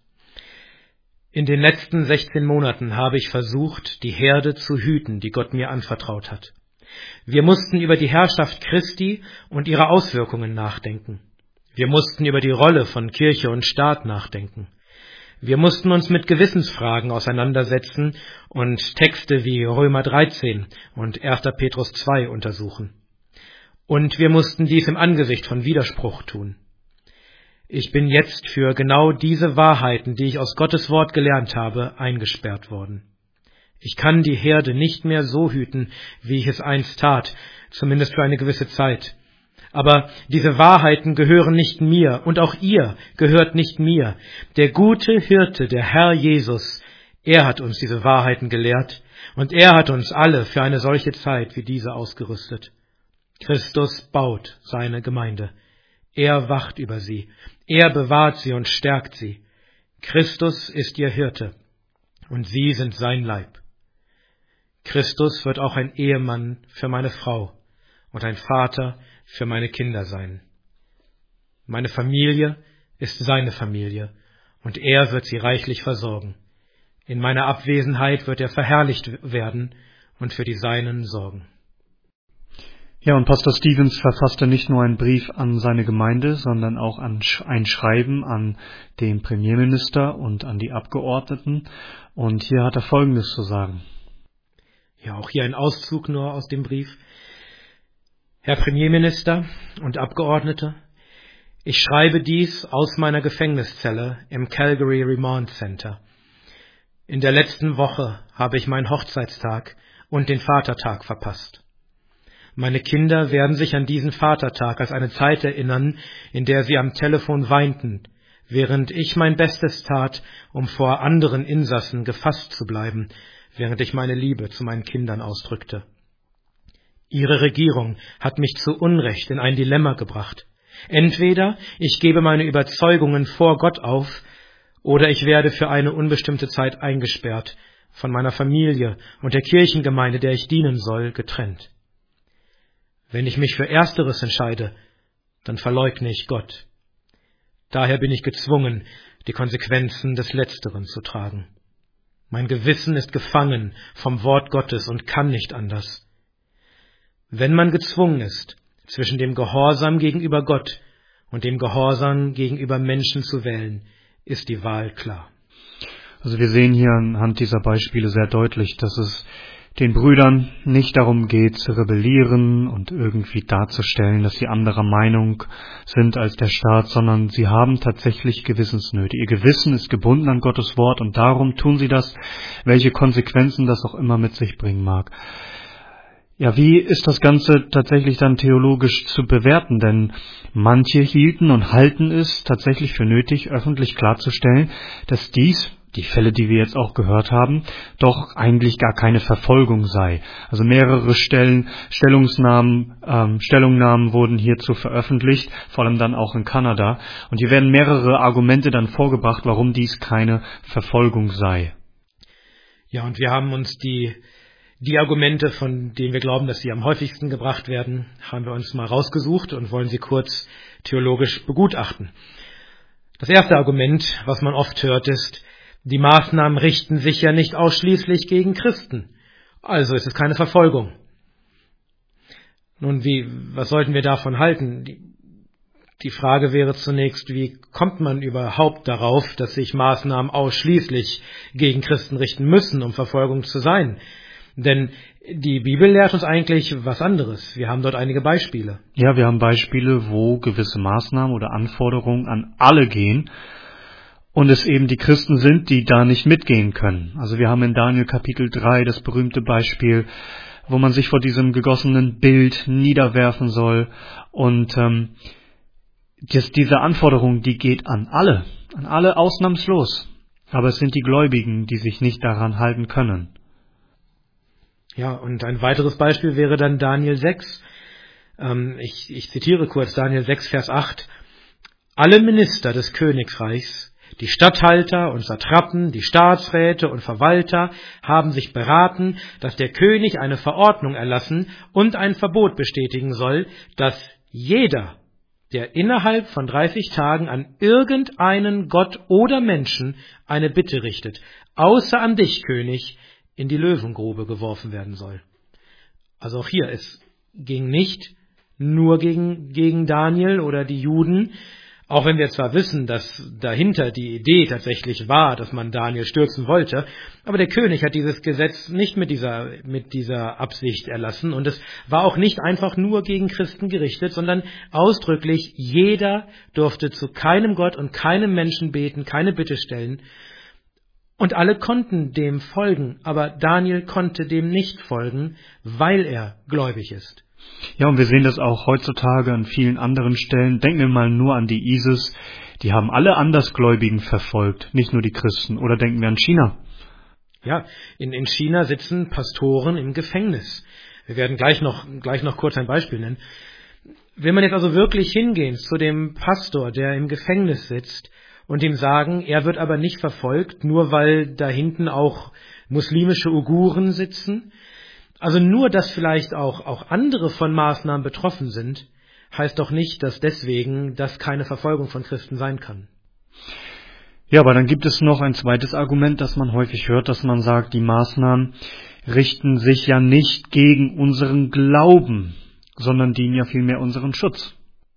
In den letzten 16 Monaten habe ich versucht, die Herde zu hüten, die Gott mir anvertraut hat. Wir mussten über die Herrschaft Christi und ihre Auswirkungen nachdenken. Wir mussten über die Rolle von Kirche und Staat nachdenken. Wir mussten uns mit Gewissensfragen auseinandersetzen und Texte wie Römer 13 und 1. Petrus 2 untersuchen. Und wir mussten dies im Angesicht von Widerspruch tun. Ich bin jetzt für genau diese Wahrheiten, die ich aus Gottes Wort gelernt habe, eingesperrt worden. Ich kann die Herde nicht mehr so hüten, wie ich es einst tat, zumindest für eine gewisse Zeit. Aber diese Wahrheiten gehören nicht mir, und auch ihr gehört nicht mir. Der gute Hirte, der Herr Jesus, er hat uns diese Wahrheiten gelehrt, und er hat uns alle für eine solche Zeit wie diese ausgerüstet. Christus baut seine Gemeinde. Er wacht über sie. Er bewahrt sie und stärkt sie. Christus ist ihr Hirte, und sie sind sein Leib. Christus wird auch ein Ehemann für meine Frau und ein Vater für meine Kinder sein. Meine Familie ist seine Familie, und er wird sie reichlich versorgen. In meiner Abwesenheit wird er verherrlicht werden und für die Seinen sorgen. Ja, und Pastor Stevens verfasste nicht nur einen Brief an seine Gemeinde, sondern auch ein Schreiben an den Premierminister und an die Abgeordneten. Und hier hat er Folgendes zu sagen. Ja, auch hier ein Auszug nur aus dem Brief. Herr Premierminister und Abgeordnete, ich schreibe dies aus meiner Gefängniszelle im Calgary Remand Center. In der letzten Woche habe ich meinen Hochzeitstag und den Vatertag verpasst. Meine Kinder werden sich an diesen Vatertag als eine Zeit erinnern, in der sie am Telefon weinten, während ich mein Bestes tat, um vor anderen Insassen gefasst zu bleiben, während ich meine Liebe zu meinen Kindern ausdrückte. Ihre Regierung hat mich zu Unrecht in ein Dilemma gebracht. Entweder ich gebe meine Überzeugungen vor Gott auf, oder ich werde für eine unbestimmte Zeit eingesperrt, von meiner Familie und der Kirchengemeinde, der ich dienen soll, getrennt. Wenn ich mich für Ersteres entscheide, dann verleugne ich Gott. Daher bin ich gezwungen, die Konsequenzen des Letzteren zu tragen. Mein Gewissen ist gefangen vom Wort Gottes und kann nicht anders. Wenn man gezwungen ist, zwischen dem Gehorsam gegenüber Gott und dem Gehorsam gegenüber Menschen zu wählen, ist die Wahl klar. Also wir sehen hier anhand dieser Beispiele sehr deutlich, dass es den Brüdern nicht darum geht, zu rebellieren und irgendwie darzustellen, dass sie anderer Meinung sind als der Staat, sondern sie haben tatsächlich Gewissensnöte. Ihr Gewissen ist gebunden an Gottes Wort und darum tun sie das, welche Konsequenzen das auch immer mit sich bringen mag. Ja, wie ist das Ganze tatsächlich dann theologisch zu bewerten? Denn manche hielten und halten es tatsächlich für nötig, öffentlich klarzustellen, dass dies die Fälle, die wir jetzt auch gehört haben, doch eigentlich gar keine Verfolgung sei. Also mehrere Stellungnahmen wurden hierzu veröffentlicht, vor allem dann auch in Kanada. Und hier werden mehrere Argumente dann vorgebracht, warum dies keine Verfolgung sei. Ja, und wir haben uns die Argumente, von denen wir glauben, dass sie am häufigsten gebracht werden, haben wir uns mal rausgesucht und wollen sie kurz theologisch begutachten. Das erste Argument, was man oft hört, ist, die Maßnahmen richten sich ja nicht ausschließlich gegen Christen. Also ist es keine Verfolgung. Nun, was sollten wir davon halten? Die Frage wäre zunächst, wie kommt man überhaupt darauf, dass sich Maßnahmen ausschließlich gegen Christen richten müssen, um Verfolgung zu sein? Denn die Bibel lehrt uns eigentlich was anderes. Wir haben dort einige Beispiele. Ja, wir haben Beispiele, wo gewisse Maßnahmen oder Anforderungen an alle gehen und es eben die Christen sind, die da nicht mitgehen können. Also wir haben in Daniel Kapitel 3 das berühmte Beispiel, wo man sich vor diesem gegossenen Bild niederwerfen soll. Und diese Anforderung, die geht an alle ausnahmslos. Aber es sind die Gläubigen, die sich nicht daran halten können. Ja, und ein weiteres Beispiel wäre dann Daniel 6. Ich zitiere kurz Daniel 6, Vers 8. Alle Minister des Königreichs, die Statthalter und Satrapen, die Staatsräte und Verwalter haben sich beraten, dass der König eine Verordnung erlassen und ein Verbot bestätigen soll, dass jeder, der innerhalb von 30 Tagen an irgendeinen Gott oder Menschen eine Bitte richtet, außer an dich, König, in die Löwengrube geworfen werden soll. Also auch hier, es ging nicht nur gegen Daniel oder die Juden, auch wenn wir zwar wissen, dass dahinter die Idee tatsächlich war, dass man Daniel stürzen wollte, aber der König hat dieses Gesetz nicht mit dieser Absicht erlassen und es war auch nicht einfach nur gegen Christen gerichtet, sondern ausdrücklich jeder durfte zu keinem Gott und keinem Menschen beten, keine Bitte stellen und alle konnten dem folgen, aber Daniel konnte dem nicht folgen, weil er gläubig ist. Ja, und wir sehen das auch heutzutage an vielen anderen Stellen. Denken wir mal nur an die ISIS. Die haben alle Andersgläubigen verfolgt, nicht nur die Christen. Oder denken wir an China. Ja, in China sitzen Pastoren im Gefängnis. Wir werden gleich noch kurz ein Beispiel nennen. Will man jetzt also wirklich hingehen zu dem Pastor, der im Gefängnis sitzt, und ihm sagen, er wird aber nicht verfolgt, nur weil da hinten auch muslimische Uiguren sitzen? Also nur, dass vielleicht auch andere von Maßnahmen betroffen sind, heißt doch nicht, dass deswegen das keine Verfolgung von Christen sein kann. Ja, aber dann gibt es noch ein zweites Argument, das man häufig hört, dass man sagt, die Maßnahmen richten sich ja nicht gegen unseren Glauben, sondern dienen ja vielmehr unseren Schutz.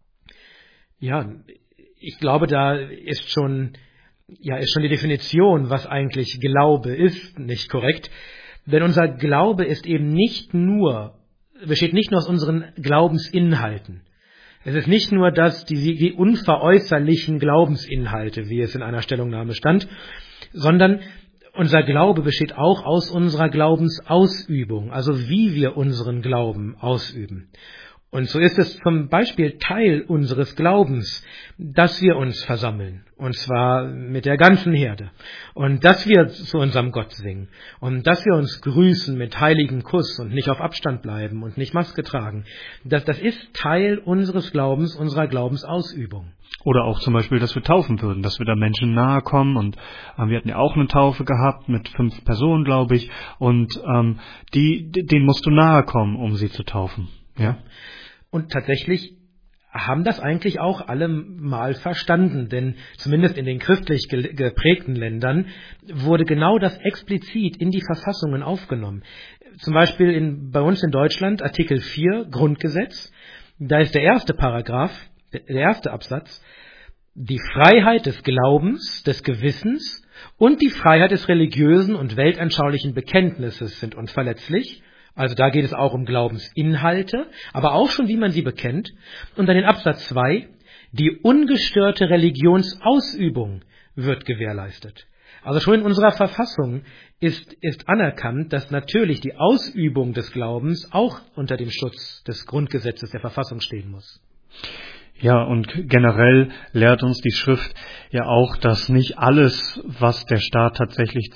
Ja, ich glaube, da ist schon die Definition, was eigentlich Glaube ist, nicht korrekt. Denn unser Glaube ist eben besteht nicht nur aus unseren Glaubensinhalten. Es ist nicht nur die unveräußerlichen Glaubensinhalte, wie es in einer Stellungnahme stand, sondern unser Glaube besteht auch aus unserer Glaubensausübung, also wie wir unseren Glauben ausüben. Und so ist es zum Beispiel Teil unseres Glaubens, dass wir uns versammeln, und zwar mit der ganzen Herde, und dass wir zu unserem Gott singen, und dass wir uns grüßen mit heiligem Kuss und nicht auf Abstand bleiben und nicht Maske tragen. Das ist Teil unseres Glaubens, unserer Glaubensausübung. Oder auch zum Beispiel, dass wir taufen würden, dass wir da Menschen nahe kommen. Und wir hatten ja auch eine Taufe gehabt mit 5 Personen, glaube ich, und denen musst du nahe kommen, um sie zu taufen. Ja. Und tatsächlich haben das eigentlich auch alle mal verstanden, denn zumindest in den christlich geprägten Ländern wurde genau das explizit in die Verfassungen aufgenommen. Zum Beispiel bei uns in Deutschland Artikel 4 Grundgesetz, da ist der erste Paragraph, der erste Absatz: Die Freiheit des Glaubens, des Gewissens und die Freiheit des religiösen und weltanschaulichen Bekenntnisses sind unverletzlich. Also da geht es auch um Glaubensinhalte, aber auch schon, wie man sie bekennt. Und dann in Absatz 2, die ungestörte Religionsausübung wird gewährleistet. Also schon in unserer Verfassung ist anerkannt, dass natürlich die Ausübung des Glaubens auch unter dem Schutz des Grundgesetzes der Verfassung stehen muss. Ja, und generell lehrt uns die Schrift ja auch, dass nicht alles, was der Staat tatsächlich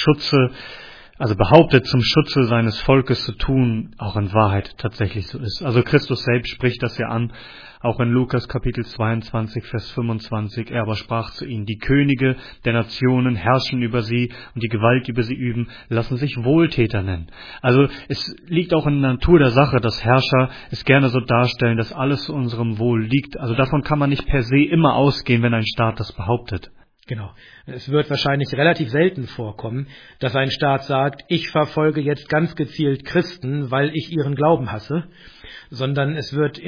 behauptet, zum Schutze seines Volkes zu tun, auch in Wahrheit tatsächlich so ist. Also Christus selbst spricht das ja an, auch in Lukas Kapitel 22, Vers 25. Er aber sprach zu ihnen: Die Könige der Nationen herrschen über sie und die Gewalt über sie üben, lassen sich Wohltäter nennen. Also es liegt auch in der Natur der Sache, dass Herrscher es gerne so darstellen, dass alles zu unserem Wohl liegt. Also davon kann man nicht per se immer ausgehen, wenn ein Staat das behauptet. Genau. Es wird wahrscheinlich relativ selten vorkommen, dass ein Staat sagt, ich verfolge jetzt ganz gezielt Christen, weil ich ihren Glauben hasse, sondern es werden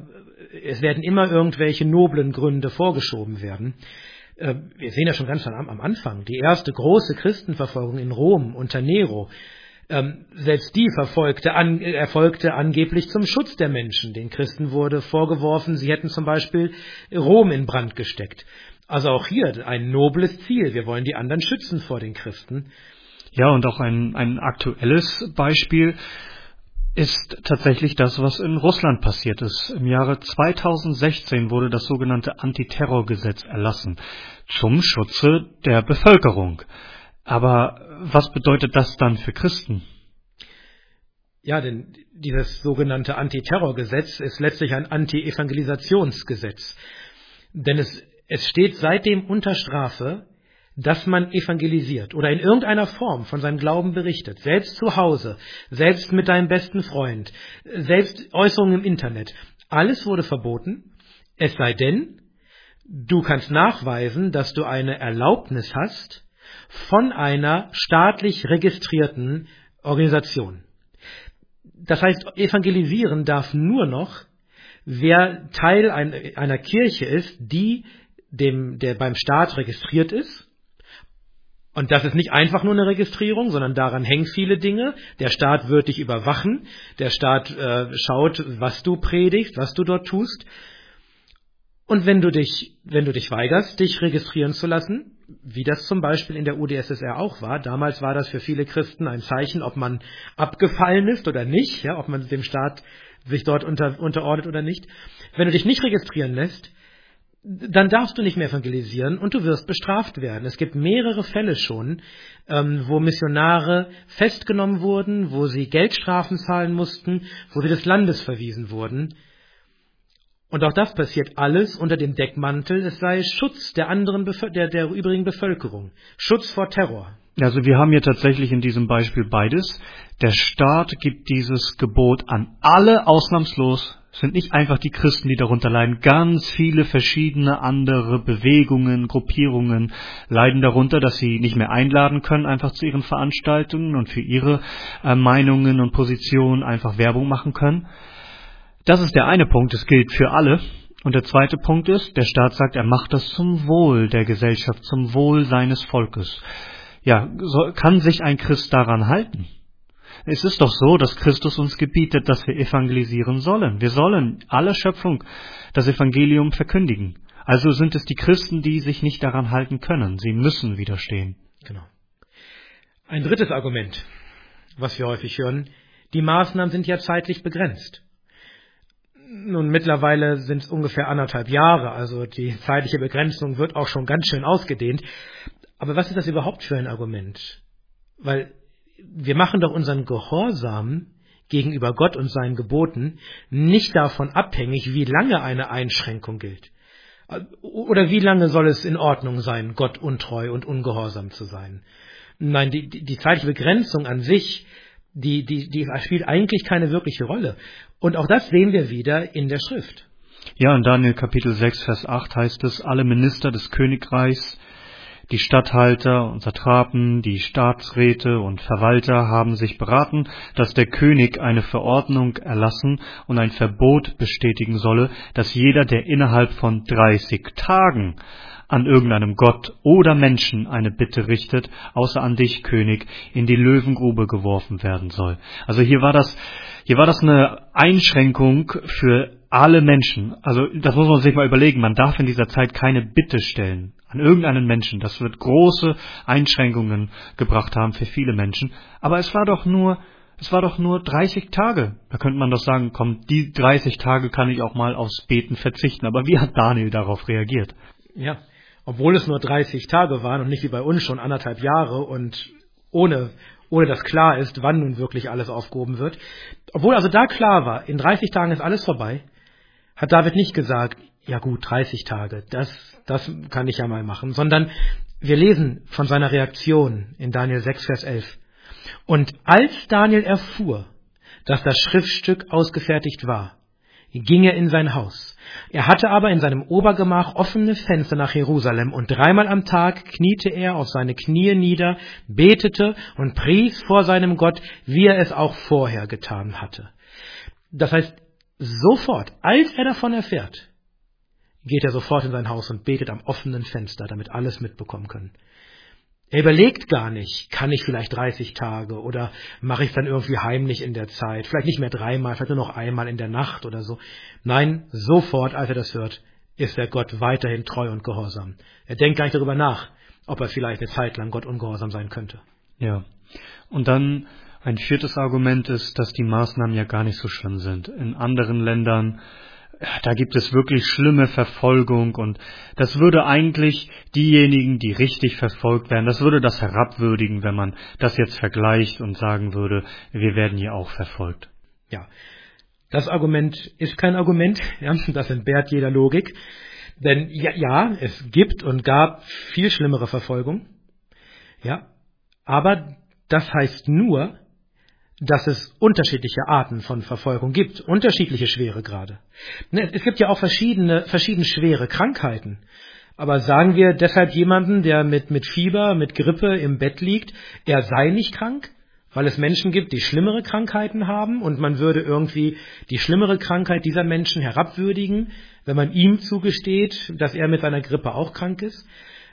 immer irgendwelche noblen Gründe vorgeschoben werden. Wir sehen ja schon ganz am Anfang, die erste große Christenverfolgung in Rom unter Nero, selbst die erfolgte angeblich zum Schutz der Menschen. Den Christen wurde vorgeworfen, sie hätten zum Beispiel Rom in Brand gesteckt. Also auch hier ein nobles Ziel. Wir wollen die anderen schützen vor den Christen. Ja, und auch ein aktuelles Beispiel ist tatsächlich das, was in Russland passiert ist. Im Jahre 2016 wurde das sogenannte Antiterrorgesetz erlassen zum Schutze der Bevölkerung. Aber was bedeutet das dann für Christen? Ja, denn dieses sogenannte Antiterrorgesetz ist letztlich ein Anti-Evangelisationsgesetz. Denn es steht seitdem unter Strafe, dass man evangelisiert oder in irgendeiner Form von seinem Glauben berichtet. Selbst zu Hause, selbst mit deinem besten Freund, selbst Äußerungen im Internet. Alles wurde verboten, es sei denn, du kannst nachweisen, dass du eine Erlaubnis hast von einer staatlich registrierten Organisation. Das heißt, evangelisieren darf nur noch, wer Teil einer Kirche ist, der beim Staat registriert ist. Und das ist nicht einfach nur eine Registrierung, sondern daran hängen viele Dinge. Der Staat wird dich überwachen. Der Staat schaut, was du predigst, was du dort tust. Und wenn du dich weigerst, dich registrieren zu lassen, wie das zum Beispiel in der UdSSR auch war, damals war das für viele Christen ein Zeichen, ob man abgefallen ist oder nicht, ja, ob man dem Staat sich dort unterordnet oder nicht. Wenn du dich nicht registrieren lässt, dann darfst du nicht mehr evangelisieren und du wirst bestraft werden. Es gibt mehrere Fälle schon, wo Missionare festgenommen wurden, wo sie Geldstrafen zahlen mussten, wo sie des Landes verwiesen wurden. Und auch das passiert alles unter dem Deckmantel, es sei Schutz der übrigen Bevölkerung, Schutz vor Terror. Also wir haben hier tatsächlich in diesem Beispiel beides. Der Staat gibt dieses Gebot an alle ausnahmslos. Es sind nicht einfach die Christen, die darunter leiden. Ganz viele verschiedene andere Bewegungen, Gruppierungen leiden darunter, dass sie nicht mehr einladen können einfach zu ihren Veranstaltungen und für ihre Meinungen und Positionen einfach Werbung machen können. Das ist der eine Punkt, es gilt für alle. Und der zweite Punkt ist, der Staat sagt, er macht das zum Wohl der Gesellschaft, zum Wohl seines Volkes. Ja, kann sich ein Christ daran halten? Es ist doch so, dass Christus uns gebietet, dass wir evangelisieren sollen. Wir sollen aller Schöpfung das Evangelium verkündigen. Also sind es die Christen, die sich nicht daran halten können. Sie müssen widerstehen. Genau. Ein drittes Argument, was wir häufig hören, die Maßnahmen sind ja zeitlich begrenzt. Nun, mittlerweile sind es ungefähr 1,5 Jahre, also die zeitliche Begrenzung wird auch schon ganz schön ausgedehnt. Aber was ist das überhaupt für ein Argument? Weil wir machen doch unseren Gehorsam gegenüber Gott und seinen Geboten nicht davon abhängig, wie lange eine Einschränkung gilt. Oder wie lange soll es in Ordnung sein, Gott untreu und ungehorsam zu sein? Nein, die zeitliche Begrenzung an sich, die spielt eigentlich keine wirkliche Rolle. Und auch das sehen wir wieder in der Schrift. Ja, in Daniel Kapitel 6, Vers 8 heißt es, alle Minister des Königreichs, die Statthalter und Satrapen, die Staatsräte und Verwalter haben sich beraten, dass der König eine Verordnung erlassen und ein Verbot bestätigen solle, dass jeder, der innerhalb von 30 Tagen an irgendeinem Gott oder Menschen eine Bitte richtet, außer an dich, König, in die Löwengrube geworfen werden soll. Also hier war das eine Einschränkung für alle Menschen. Also das muss man sich mal überlegen. Man darf in dieser Zeit keine Bitte stellen an irgendeinen Menschen. Das wird große Einschränkungen gebracht haben für viele Menschen. Aber es war doch nur Es war doch nur 30 Tage. Da könnte man doch sagen, komm, die 30 Tage kann ich auch mal aufs Beten verzichten. Aber wie hat Daniel darauf reagiert? Ja, obwohl es nur 30 Tage waren und nicht wie bei uns schon 1,5 Jahre und ohne dass klar ist, wann nun wirklich alles aufgehoben wird. Obwohl also da klar war, in 30 Tagen ist alles vorbei, hat David nicht gesagt, ja gut, 30 Tage, das kann ich ja mal machen, sondern wir lesen von seiner Reaktion in Daniel 6, Vers 11. Und als Daniel erfuhr, dass das Schriftstück ausgefertigt war, ging er in sein Haus. Er hatte aber in seinem Obergemach offene Fenster nach Jerusalem, und 3-mal am Tag kniete er auf seine Knie nieder, betete und pries vor seinem Gott, wie er es auch vorher getan hatte. Das heißt, sofort, als er davon erfährt, geht er sofort in sein Haus und betet am offenen Fenster, damit alles mitbekommen können. Er überlegt gar nicht, kann ich vielleicht 30 Tage oder mache ich es dann irgendwie heimlich in der Zeit, vielleicht nicht mehr 3-mal, vielleicht nur noch einmal in der Nacht oder so. Nein, sofort, als er das hört, ist der Gott weiterhin treu und gehorsam. Er denkt gar nicht darüber nach, ob er vielleicht eine Zeit lang Gott ungehorsam sein könnte. Ja, und dann ein 4. Argument ist, dass die Maßnahmen ja gar nicht so schlimm sind. In anderen Ländern, da gibt es wirklich schlimme Verfolgung, und das würde eigentlich diejenigen, die richtig verfolgt werden, das würde das herabwürdigen, wenn man das jetzt vergleicht und sagen würde, wir werden hier auch verfolgt. Ja, das Argument ist kein Argument, ja, das entbehrt jeder Logik, denn ja, es gibt und gab viel schlimmere Verfolgung, ja, aber das heißt nur, dass es unterschiedliche Arten von Verfolgung gibt, unterschiedliche Schweregrade. Es gibt ja auch verschieden schwere Krankheiten. Aber sagen wir deshalb jemanden, der mit Fieber, mit Grippe im Bett liegt, er sei nicht krank, weil es Menschen gibt, die schlimmere Krankheiten haben, und man würde irgendwie die schlimmere Krankheit dieser Menschen herabwürdigen, wenn man ihm zugesteht, dass er mit seiner Grippe auch krank ist?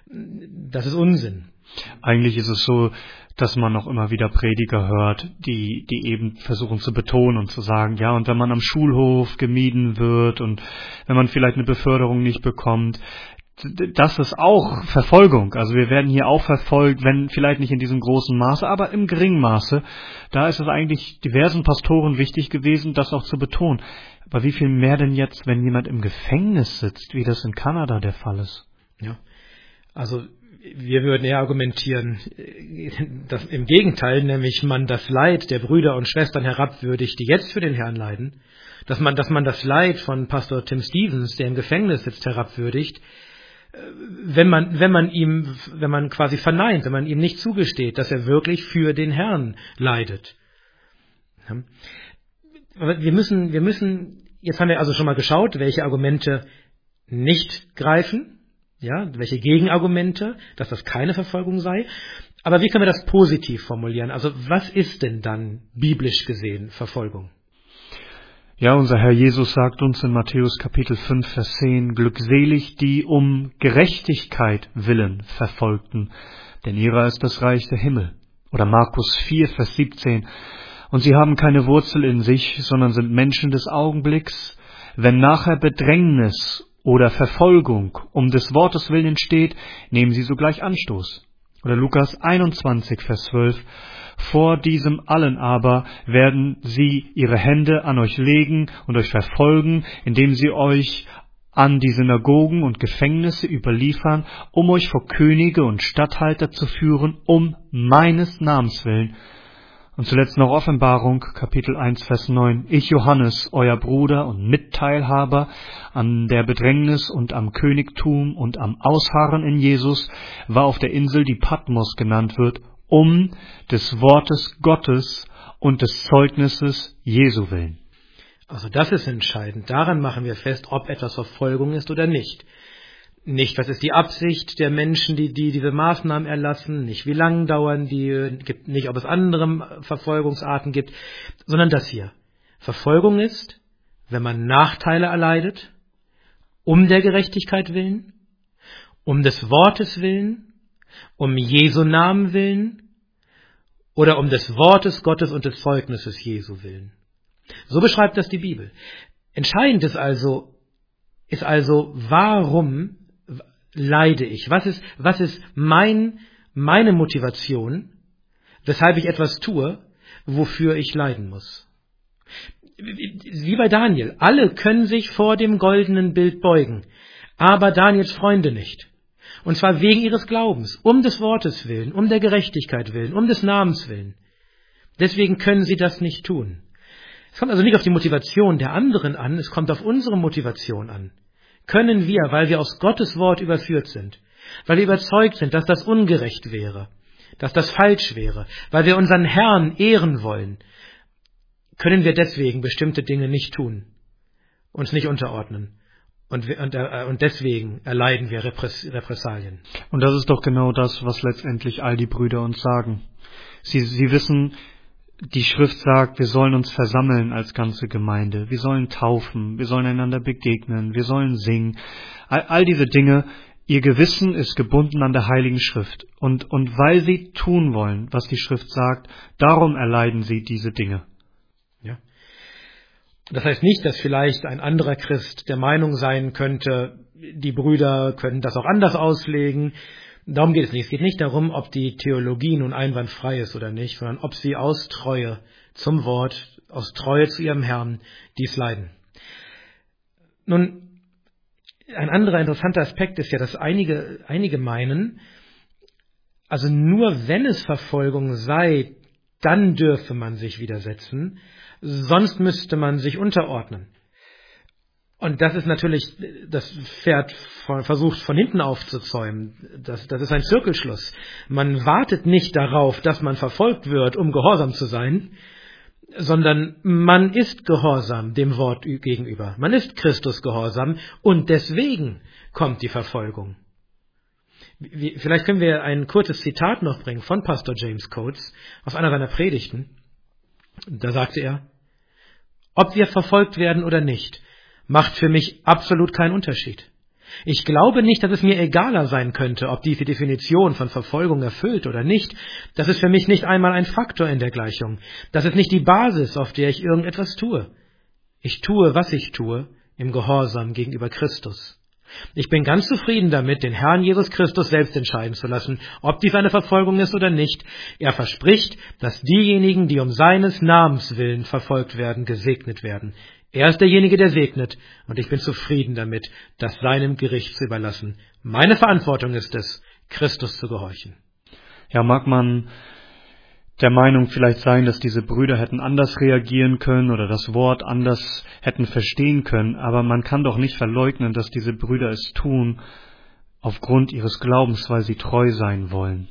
Das ist Unsinn. Eigentlich ist es so, dass man noch immer wieder Prediger hört, die eben versuchen zu betonen und zu sagen, ja, und wenn man am Schulhof gemieden wird und wenn man vielleicht eine Beförderung nicht bekommt, das ist auch Verfolgung. Also wir werden hier auch verfolgt, wenn vielleicht nicht in diesem großen Maße, aber im geringen Maße. Da ist es eigentlich diversen Pastoren wichtig gewesen, das auch zu betonen. Aber wie viel mehr denn jetzt, wenn jemand im Gefängnis sitzt, wie das in Kanada der Fall ist? Ja, also wir würden eher argumentieren, dass im Gegenteil, nämlich man das Leid der Brüder und Schwestern herabwürdigt, die jetzt für den Herrn leiden, dass man das Leid von Pastor Tim Stevens, der im Gefängnis sitzt, herabwürdigt, wenn man quasi verneint, wenn man ihm nicht zugesteht, dass er wirklich für den Herrn leidet. Aber wir müssen, jetzt haben wir also schon mal geschaut, welche Argumente nicht greifen, ja, welche Gegenargumente, dass das keine Verfolgung sei. Aber wie können wir das positiv formulieren? Also was ist denn dann biblisch gesehen Verfolgung? Ja, unser Herr Jesus sagt uns in Matthäus Kapitel 5, Vers 10, glückselig die um Gerechtigkeit willen Verfolgten, denn ihrer ist das Reich der Himmel. Oder Markus 4, Vers 17, und sie haben keine Wurzel in sich, sondern sind Menschen des Augenblicks. Wenn nachher Bedrängnis oder Verfolgung um des Wortes willen entsteht, nehmen sie sogleich Anstoß. Oder Lukas 21, Vers 12, vor diesem allen aber werden sie ihre Hände an euch legen und euch verfolgen, indem sie euch an die Synagogen und Gefängnisse überliefern, um euch vor Könige und Statthalter zu führen, um meines Namens willen. Und zuletzt noch Offenbarung, Kapitel 1, Vers 9. Ich, Johannes, euer Bruder und Mitteilhaber an der Bedrängnis und am Königtum und am Ausharren in Jesus, war auf der Insel, die Patmos genannt wird, um des Wortes Gottes und des Zeugnisses Jesu willen. Also das ist entscheidend. Daran machen wir fest, ob etwas Verfolgung ist oder nicht. Nicht, was ist die Absicht der Menschen, die diese Maßnahmen erlassen, nicht wie lang dauern die, nicht, ob es andere Verfolgungsarten gibt, sondern das hier. Verfolgung ist, wenn man Nachteile erleidet, um der Gerechtigkeit willen, um des Wortes willen, um Jesu Namen willen oder um des Wortes Gottes und des Zeugnisses Jesu willen. So beschreibt das die Bibel. Entscheidend ist also, warum leide ich? Was ist meine Motivation, weshalb ich etwas tue, wofür ich leiden muss. Wie bei Daniel, alle können sich vor dem goldenen Bild beugen, aber Daniels Freunde nicht. Und zwar wegen ihres Glaubens, um des Wortes willen, um der Gerechtigkeit willen, um des Namens willen. Deswegen können sie das nicht tun. Es kommt also nicht auf die Motivation der anderen an, es kommt auf unsere Motivation an. Können wir, weil wir aus Gottes Wort überführt sind, weil wir überzeugt sind, dass das ungerecht wäre, dass das falsch wäre, weil wir unseren Herrn ehren wollen, können wir deswegen bestimmte Dinge nicht tun, uns nicht unterordnen. Und deswegen erleiden wir Repressalien. Und das ist doch genau das, was letztendlich all die Brüder uns sagen. Sie wissen, die Schrift sagt, wir sollen uns versammeln als ganze Gemeinde. Wir sollen taufen, wir sollen einander begegnen, wir sollen singen. All diese Dinge, ihr Gewissen ist gebunden an der Heiligen Schrift. Und weil sie tun wollen, was die Schrift sagt, darum erleiden sie diese Dinge. Ja. Das heißt nicht, dass vielleicht ein anderer Christ der Meinung sein könnte, die Brüder können das auch anders auslegen. Darum geht es nicht. Es geht nicht darum, ob die Theologie nun einwandfrei ist oder nicht, sondern ob sie aus Treue zum Wort, aus Treue zu ihrem Herrn dies leiden. Nun, ein anderer interessanter Aspekt ist ja, dass einige meinen, also nur wenn es Verfolgung sei, dann dürfe man sich widersetzen, sonst müsste man sich unterordnen. Und das ist natürlich, das Pferd versucht von hinten aufzuzäumen. Das ist ein Zirkelschluss. Man wartet nicht darauf, dass man verfolgt wird, um gehorsam zu sein, sondern man ist gehorsam dem Wort gegenüber. Man ist Christus gehorsam und deswegen kommt die Verfolgung. Vielleicht können wir ein kurzes Zitat noch bringen von Pastor James Coates aus einer seiner Predigten. Da sagte er: Ob wir verfolgt werden oder nicht, macht für mich absolut keinen Unterschied. Ich glaube nicht, dass es mir egaler sein könnte, ob diese Definition von Verfolgung erfüllt oder nicht. Das ist für mich nicht einmal ein Faktor in der Gleichung. Das ist nicht die Basis, auf der ich irgendetwas tue. Ich tue, was ich tue, im Gehorsam gegenüber Christus. Ich bin ganz zufrieden damit, den Herrn Jesus Christus selbst entscheiden zu lassen, ob dies eine Verfolgung ist oder nicht. Er verspricht, dass diejenigen, die um seines Namens willen verfolgt werden, gesegnet werden. Er ist derjenige, der segnet, und ich bin zufrieden damit, das seinem Gericht zu überlassen. Meine Verantwortung ist es, Christus zu gehorchen. Ja, mag man der Meinung vielleicht sein, dass diese Brüder hätten anders reagieren können oder das Wort anders hätten verstehen können, aber man kann doch nicht verleugnen, dass diese Brüder es tun aufgrund ihres Glaubens, weil sie treu sein wollen.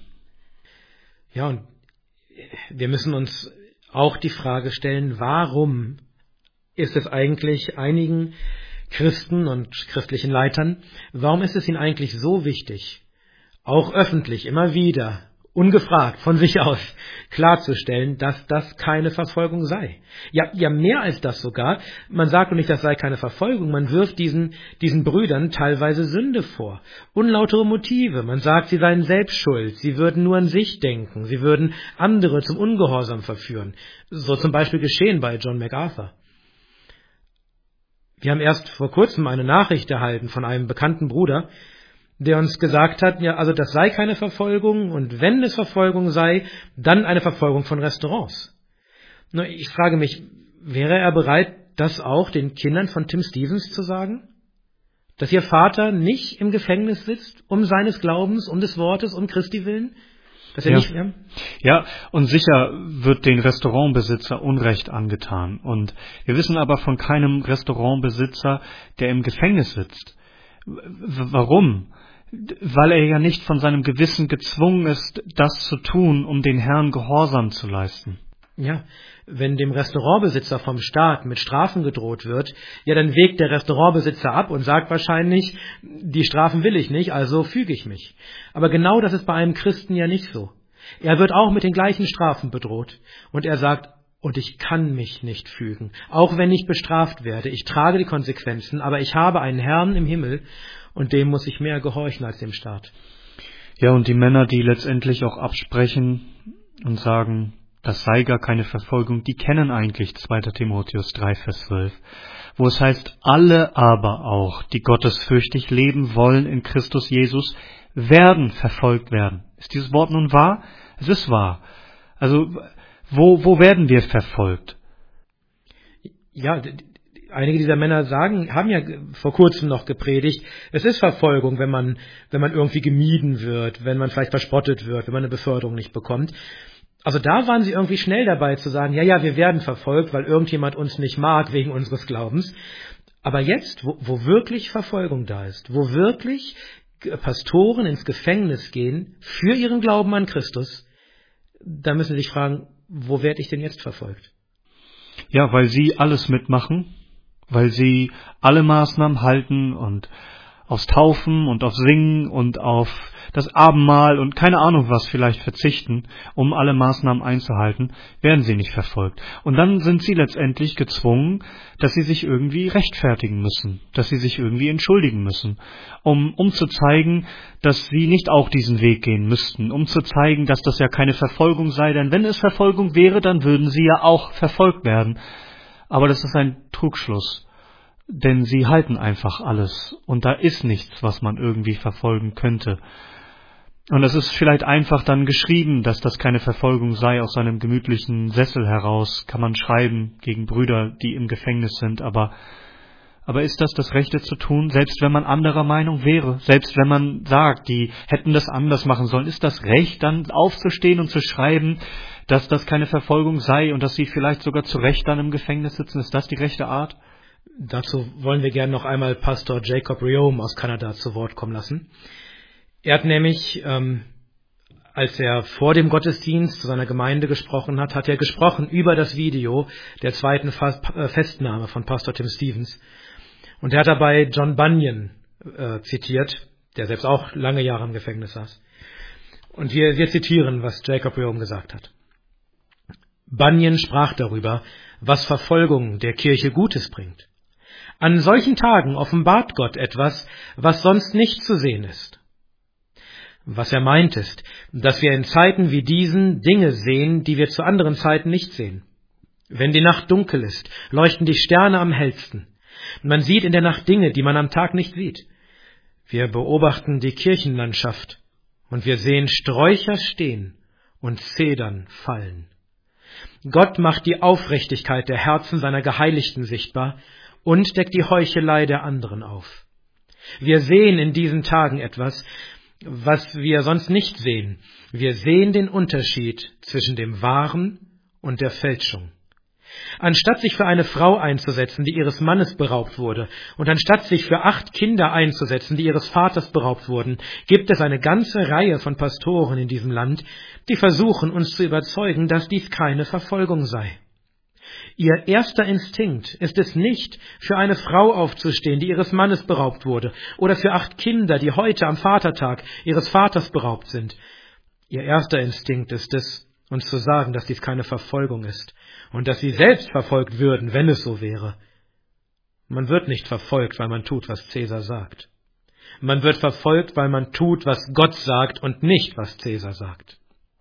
Ja, und wir müssen uns auch die Frage stellen, warum ist es eigentlich einigen Christen und christlichen Leitern, warum ist es ihnen eigentlich so wichtig, auch öffentlich immer wieder, ungefragt von sich aus klarzustellen, dass das keine Verfolgung sei. Ja, mehr als das sogar. Man sagt doch nicht, das sei keine Verfolgung. Man wirft diesen Brüdern teilweise Sünde vor. Unlautere Motive. Man sagt, sie seien selbst schuld. Sie würden nur an sich denken. Sie würden andere zum Ungehorsam verführen. So zum Beispiel geschehen bei John MacArthur. Wir haben erst vor kurzem eine Nachricht erhalten von einem bekannten Bruder, der uns gesagt hat, ja, also das sei keine Verfolgung und wenn es Verfolgung sei, dann eine Verfolgung von Restaurants. Nur ich frage mich, wäre er bereit, das auch den Kindern von Tim Stevens zu sagen? Dass ihr Vater nicht im Gefängnis sitzt, um seines Glaubens, um des Wortes, um Christi willen? Dass er nicht, ja, und sicher wird den Restaurantbesitzer Unrecht angetan. Und wir wissen aber von keinem Restaurantbesitzer, der im Gefängnis sitzt. Warum? Weil er ja nicht von seinem Gewissen gezwungen ist, das zu tun, um den Herrn Gehorsam zu leisten. Ja, wenn dem Restaurantbesitzer vom Staat mit Strafen gedroht wird, ja, dann wägt der Restaurantbesitzer ab und sagt wahrscheinlich, die Strafen will ich nicht, also füge ich mich. Aber genau das ist bei einem Christen ja nicht so. Er wird auch mit den gleichen Strafen bedroht und er sagt, und ich kann mich nicht fügen, auch wenn ich bestraft werde. Ich trage die Konsequenzen, aber ich habe einen Herrn im Himmel und dem muss ich mehr gehorchen als dem Staat. Ja, und die Männer, die letztendlich auch absprechen und sagen, das sei gar keine Verfolgung, die kennen eigentlich 2. Timotheus 3, Vers 12, wo es heißt, alle aber auch, die gottesfürchtig leben wollen in Christus Jesus, werden verfolgt werden. Ist dieses Wort nun wahr? Es ist wahr. Also, Wo werden wir verfolgt? Ja, einige dieser Männer haben ja vor kurzem noch gepredigt, es ist Verfolgung, wenn man irgendwie gemieden wird, wenn man vielleicht verspottet wird, wenn man eine Beförderung nicht bekommt. Also da waren sie irgendwie schnell dabei zu sagen, ja, wir werden verfolgt, weil irgendjemand uns nicht mag wegen unseres Glaubens. Aber jetzt, wo wirklich Verfolgung da ist, wo wirklich Pastoren ins Gefängnis gehen für ihren Glauben an Christus, da müssen sie sich fragen, wo werde ich denn jetzt verfolgt? Ja, weil sie alles mitmachen, weil sie alle Maßnahmen halten und aufs Taufen und auf Singen und auf das Abendmahl und keine Ahnung was vielleicht verzichten, um alle Maßnahmen einzuhalten, werden sie nicht verfolgt. Und dann sind sie letztendlich gezwungen, dass sie sich irgendwie rechtfertigen müssen, dass sie sich irgendwie entschuldigen müssen, um zu zeigen, dass sie nicht auch diesen Weg gehen müssten, um zu zeigen, dass das ja keine Verfolgung sei, denn wenn es Verfolgung wäre, dann würden sie ja auch verfolgt werden. Aber das ist ein Trugschluss. Denn sie halten einfach alles und da ist nichts, was man irgendwie verfolgen könnte. Und es ist vielleicht einfach dann geschrieben, dass das keine Verfolgung sei, aus einem gemütlichen Sessel heraus kann man schreiben gegen Brüder, die im Gefängnis sind, aber ist das Rechte zu tun, selbst wenn man anderer Meinung wäre, selbst wenn man sagt, die hätten das anders machen sollen, ist das Recht dann aufzustehen und zu schreiben, dass das keine Verfolgung sei und dass sie vielleicht sogar zu Recht dann im Gefängnis sitzen, ist das die rechte Art? Dazu wollen wir gerne noch einmal Pastor Jacob Riom aus Kanada zu Wort kommen lassen. Er hat nämlich, als er vor dem Gottesdienst zu seiner Gemeinde gesprochen hat er gesprochen über das Video der zweiten Festnahme von Pastor Tim Stevens. Und er hat dabei John Bunyan zitiert, der selbst auch lange Jahre im Gefängnis saß. Und wir zitieren, was Jacob Riom gesagt hat. Bunyan sprach darüber, was Verfolgung der Kirche Gutes bringt. An solchen Tagen offenbart Gott etwas, was sonst nicht zu sehen ist. Was er meint ist, dass wir in Zeiten wie diesen Dinge sehen, die wir zu anderen Zeiten nicht sehen. Wenn die Nacht dunkel ist, leuchten die Sterne am hellsten. Man sieht in der Nacht Dinge, die man am Tag nicht sieht. Wir beobachten die Kirchenlandschaft und wir sehen Sträucher stehen und Zedern fallen. Gott macht die Aufrichtigkeit der Herzen seiner Geheiligten sichtbar und deckt die Heuchelei der anderen auf. Wir sehen in diesen Tagen etwas, was wir sonst nicht sehen. Wir sehen den Unterschied zwischen dem Wahren und der Fälschung. Anstatt sich für eine Frau einzusetzen, die ihres Mannes beraubt wurde, und anstatt sich für 8 Kinder einzusetzen, die ihres Vaters beraubt wurden, gibt es eine ganze Reihe von Pastoren in diesem Land, die versuchen, uns zu überzeugen, dass dies keine Verfolgung sei. Ihr erster Instinkt ist es nicht, für eine Frau aufzustehen, die ihres Mannes beraubt wurde, oder für 8 Kinder, die heute am Vatertag ihres Vaters beraubt sind. Ihr erster Instinkt ist es, uns zu sagen, dass dies keine Verfolgung ist und dass sie selbst verfolgt würden, wenn es so wäre. Man wird nicht verfolgt, weil man tut, was Cäsar sagt. Man wird verfolgt, weil man tut, was Gott sagt und nicht, was Cäsar sagt.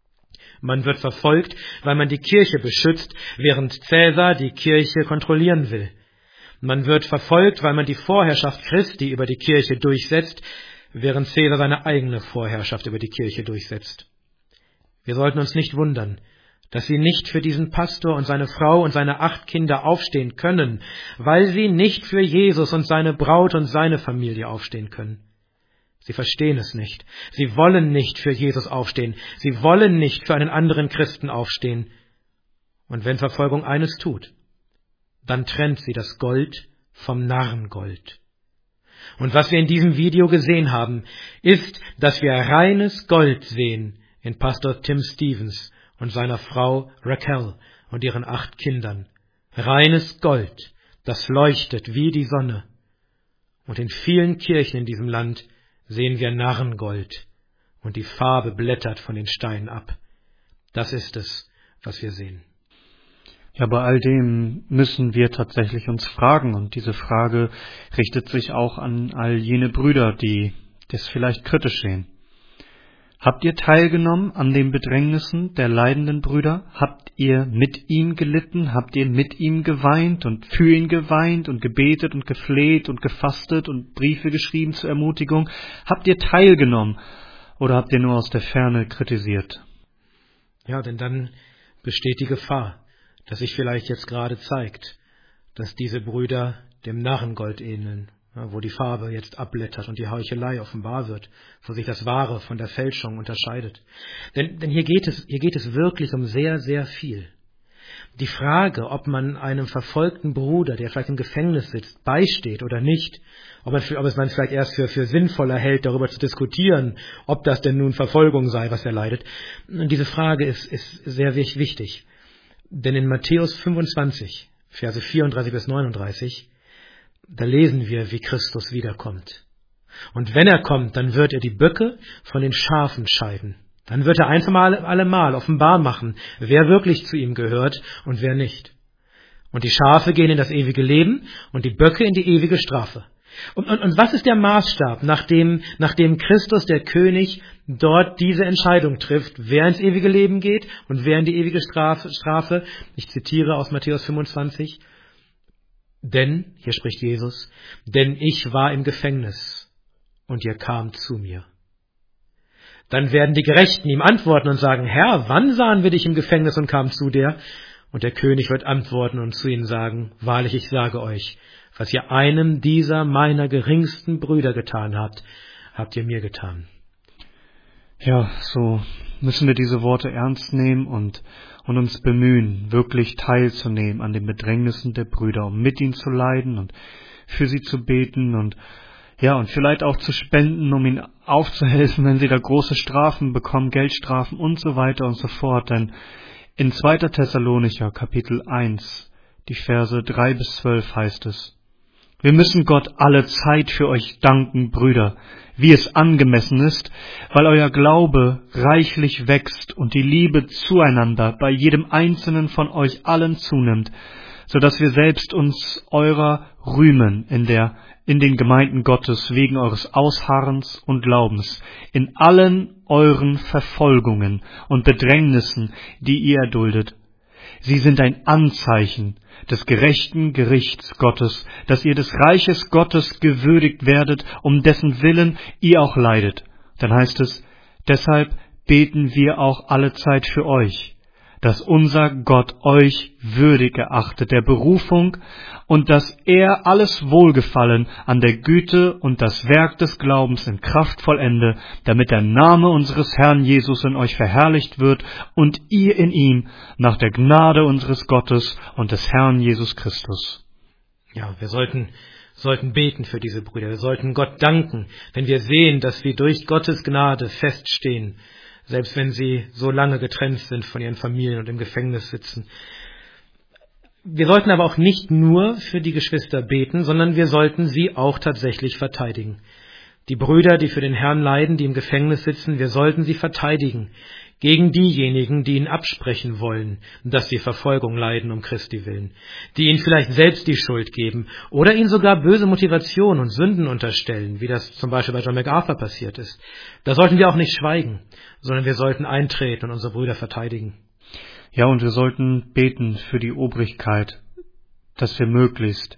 Man wird verfolgt, weil man die Kirche beschützt, während Cäsar die Kirche kontrollieren will. Man wird verfolgt, weil man die Vorherrschaft Christi über die Kirche durchsetzt, während Cäsar seine eigene Vorherrschaft über die Kirche durchsetzt. Wir sollten uns nicht wundern, dass sie nicht für diesen Pastor und seine Frau und seine 8 Kinder aufstehen können, weil sie nicht für Jesus und seine Braut und seine Familie aufstehen können. Sie verstehen es nicht. Sie wollen nicht für Jesus aufstehen. Sie wollen nicht für einen anderen Christen aufstehen. Und wenn Verfolgung eines tut, dann trennt sie das Gold vom Narrengold. Und was wir in diesem Video gesehen haben, ist, dass wir reines Gold sehen in Pastor Tim Stevens und seiner Frau Raquel und ihren 8 Kindern. Reines Gold, das leuchtet wie die Sonne. Und in vielen Kirchen in diesem Land sehen wir Narrengold und die Farbe blättert von den Steinen ab. Das ist es, was wir sehen. Ja, bei all dem müssen wir tatsächlich uns fragen, und diese Frage richtet sich auch an all jene Brüder, die das vielleicht kritisch sehen. Habt ihr teilgenommen an den Bedrängnissen der leidenden Brüder? Habt ihr mit ihm gelitten? Habt ihr mit ihm geweint und für ihn geweint und gebetet und gefleht und gefastet und Briefe geschrieben zur Ermutigung? Habt ihr teilgenommen oder habt ihr nur aus der Ferne kritisiert? Ja, denn dann besteht die Gefahr, dass sich vielleicht jetzt gerade zeigt, dass diese Brüder dem Narrengold ähneln, wo die Farbe jetzt abblättert und die Heuchelei offenbar wird, wo sich das Wahre von der Fälschung unterscheidet. Denn hier geht es wirklich um sehr, sehr viel. Die Frage, ob man einem verfolgten Bruder, der vielleicht im Gefängnis sitzt, beisteht oder nicht, ob es man vielleicht erst für sinnvoller hält, darüber zu diskutieren, ob das denn nun Verfolgung sei, was er leidet. Diese Frage ist sehr wichtig. Denn in Matthäus 25, Verse 34 bis 39, da lesen wir, wie Christus wiederkommt. Und wenn er kommt, dann wird er die Böcke von den Schafen scheiden. Dann wird er ein für allemal offenbar machen, wer wirklich zu ihm gehört und wer nicht. Und die Schafe gehen in das ewige Leben und die Böcke in die ewige Strafe. Und was ist der Maßstab, nachdem Christus, der König, dort diese Entscheidung trifft, wer ins ewige Leben geht und wer in die ewige Strafe? Ich zitiere aus Matthäus 25. Denn, hier spricht Jesus, denn ich war im Gefängnis und ihr kamt zu mir. Dann werden die Gerechten ihm antworten und sagen, Herr, wann sahen wir dich im Gefängnis und kamen zu dir? Und der König wird antworten und zu ihnen sagen, wahrlich, ich sage euch, was ihr einem dieser meiner geringsten Brüder getan habt, habt ihr mir getan. Ja, so müssen wir diese Worte ernst nehmen und uns bemühen, wirklich teilzunehmen an den Bedrängnissen der Brüder, um mit ihnen zu leiden und für sie zu beten und vielleicht auch zu spenden, um ihnen aufzuhelfen, wenn sie da große Strafen bekommen, Geldstrafen und so weiter und so fort. Denn in 2. Thessalonicher Kapitel 1, die Verse 3 bis 12 heißt es, wir müssen Gott alle Zeit für euch danken, Brüder, wie es angemessen ist, weil euer Glaube reichlich wächst und die Liebe zueinander bei jedem einzelnen von euch allen zunimmt, so dass wir selbst uns eurer rühmen in den Gemeinden Gottes wegen eures Ausharrens und Glaubens, in allen euren Verfolgungen und Bedrängnissen, die ihr erduldet. Sie sind ein Anzeichen des gerechten Gerichts Gottes, dass ihr des Reiches Gottes gewürdigt werdet, um dessen Willen ihr auch leidet. Dann heißt es, deshalb beten wir auch allezeit für euch, dass unser Gott euch würdig erachtet der Berufung und dass er alles Wohlgefallen an der Güte und das Werk des Glaubens in Kraft vollende, damit der Name unseres Herrn Jesus in euch verherrlicht wird und ihr in ihm nach der Gnade unseres Gottes und des Herrn Jesus Christus. Ja, wir sollten beten für diese Brüder. Wir sollten Gott danken, wenn wir sehen, dass sie durch Gottes Gnade feststehen, selbst wenn sie so lange getrennt sind von ihren Familien und im Gefängnis sitzen. Wir sollten aber auch nicht nur für die Geschwister beten, sondern wir sollten sie auch tatsächlich verteidigen. Die Brüder, die für den Herrn leiden, die im Gefängnis sitzen, wir sollten sie verteidigen gegen diejenigen, die ihnen absprechen wollen, dass sie Verfolgung leiden um Christi willen, die ihnen vielleicht selbst die Schuld geben oder ihnen sogar böse Motivation und Sünden unterstellen, wie das zum Beispiel bei John MacArthur passiert ist. Da sollten wir auch nicht schweigen, sondern wir sollten eintreten und unsere Brüder verteidigen. Ja, und wir sollten beten für die Obrigkeit, dass wir möglichst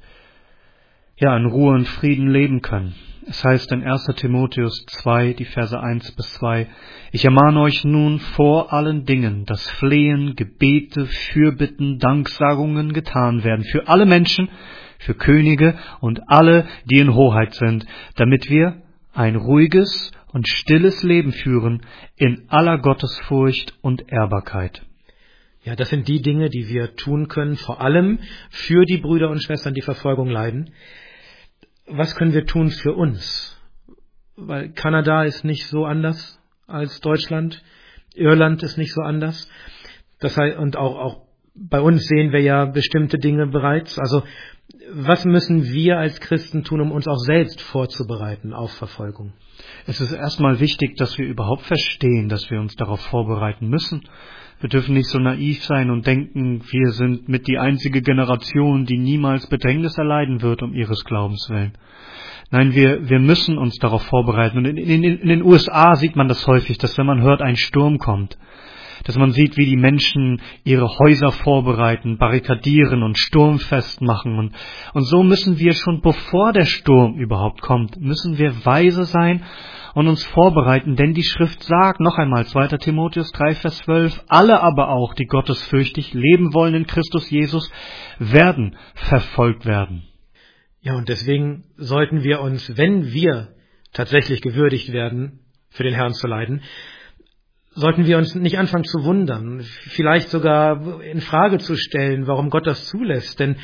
in Ruhe und Frieden leben können. Es heißt in 1. Timotheus 2, die Verse 1 bis 2, ich ermahne euch nun vor allen Dingen, dass Flehen, Gebete, Fürbitten, Danksagungen getan werden für alle Menschen, für Könige und alle, die in Hoheit sind, damit wir ein ruhiges und stilles Leben führen in aller Gottesfurcht und Ehrbarkeit. Ja, das sind die Dinge, die wir tun können, vor allem für die Brüder und Schwestern, die Verfolgung leiden. Was können wir tun für uns? Weil Kanada ist nicht so anders als Deutschland, Irland ist nicht so anders. Das heißt, und auch bei uns sehen wir ja bestimmte Dinge bereits. Also was müssen wir als Christen tun, um uns auch selbst vorzubereiten auf Verfolgung? Es ist erstmal wichtig, dass wir überhaupt verstehen, dass wir uns darauf vorbereiten müssen. Wir dürfen nicht so naiv sein und denken, wir sind mit die einzige Generation, die niemals Bedrängnis erleiden wird um ihres Glaubens willen. Nein, wir müssen uns darauf vorbereiten. Und in den USA sieht man das häufig, dass wenn man hört, ein Sturm kommt, dass man sieht, wie die Menschen ihre Häuser vorbereiten, barrikadieren und sturmfest machen. Und so müssen wir schon, bevor der Sturm überhaupt kommt, müssen wir weise sein und uns vorbereiten, denn die Schrift sagt, noch einmal, 2. Timotheus 3, Vers 12, alle aber auch, die gottesfürchtig leben wollen in Christus Jesus, werden verfolgt werden. Ja, und deswegen sollten wir uns, wenn wir tatsächlich gewürdigt werden, für den Herrn zu leiden, sollten wir uns nicht anfangen zu wundern, vielleicht sogar in Frage zu stellen, warum Gott das zulässt, denn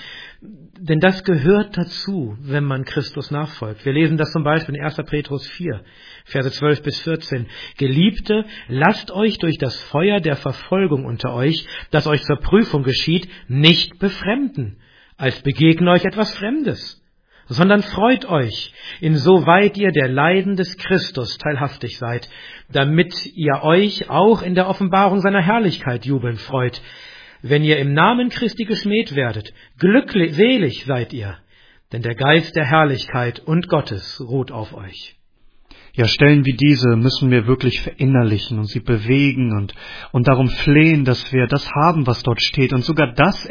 das gehört dazu, wenn man Christus nachfolgt. Wir lesen das zum Beispiel in 1. Petrus 4, Verse 12 bis 14. Geliebte, lasst euch durch das Feuer der Verfolgung unter euch, das euch zur Prüfung geschieht, nicht befremden, als begegne euch etwas Fremdes, sondern freut euch, insoweit ihr der Leiden des Christus teilhaftig seid, damit ihr euch auch in der Offenbarung seiner Herrlichkeit jubeln freut. Wenn ihr im Namen Christi geschmäht werdet, glückselig seid ihr, denn der Geist der Herrlichkeit und Gottes ruht auf euch. Ja, Stellen wie diese müssen wir wirklich verinnerlichen und sie bewegen und darum flehen, dass wir das haben, was dort steht und sogar das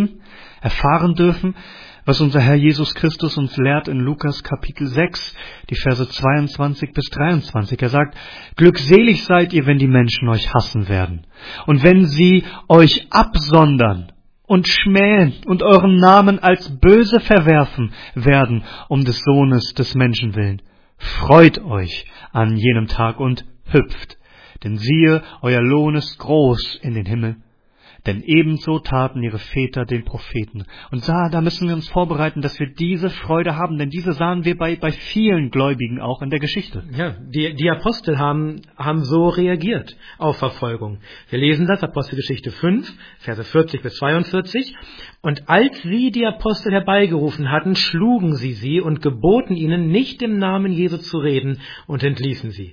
erfahren dürfen, was unser Herr Jesus Christus uns lehrt in Lukas Kapitel 6, die Verse 22 bis 23. Er sagt, glückselig seid ihr, wenn die Menschen euch hassen werden und wenn sie euch absondern und schmähen und euren Namen als böse verwerfen werden, um des Sohnes des Menschen willen. Freut euch an jenem Tag und hüpft, denn siehe, euer Lohn ist groß in den Himmel. Denn ebenso taten ihre Väter den Propheten. Und da müssen wir uns vorbereiten, dass wir diese Freude haben, denn diese sahen wir bei vielen Gläubigen auch in der Geschichte. Ja, die Apostel haben so reagiert auf Verfolgung. Wir lesen das, Apostelgeschichte 5, Verse 40 bis 42. Und als sie die Apostel herbeigerufen hatten, schlugen sie und geboten ihnen, nicht im Namen Jesu zu reden, und entließen sie.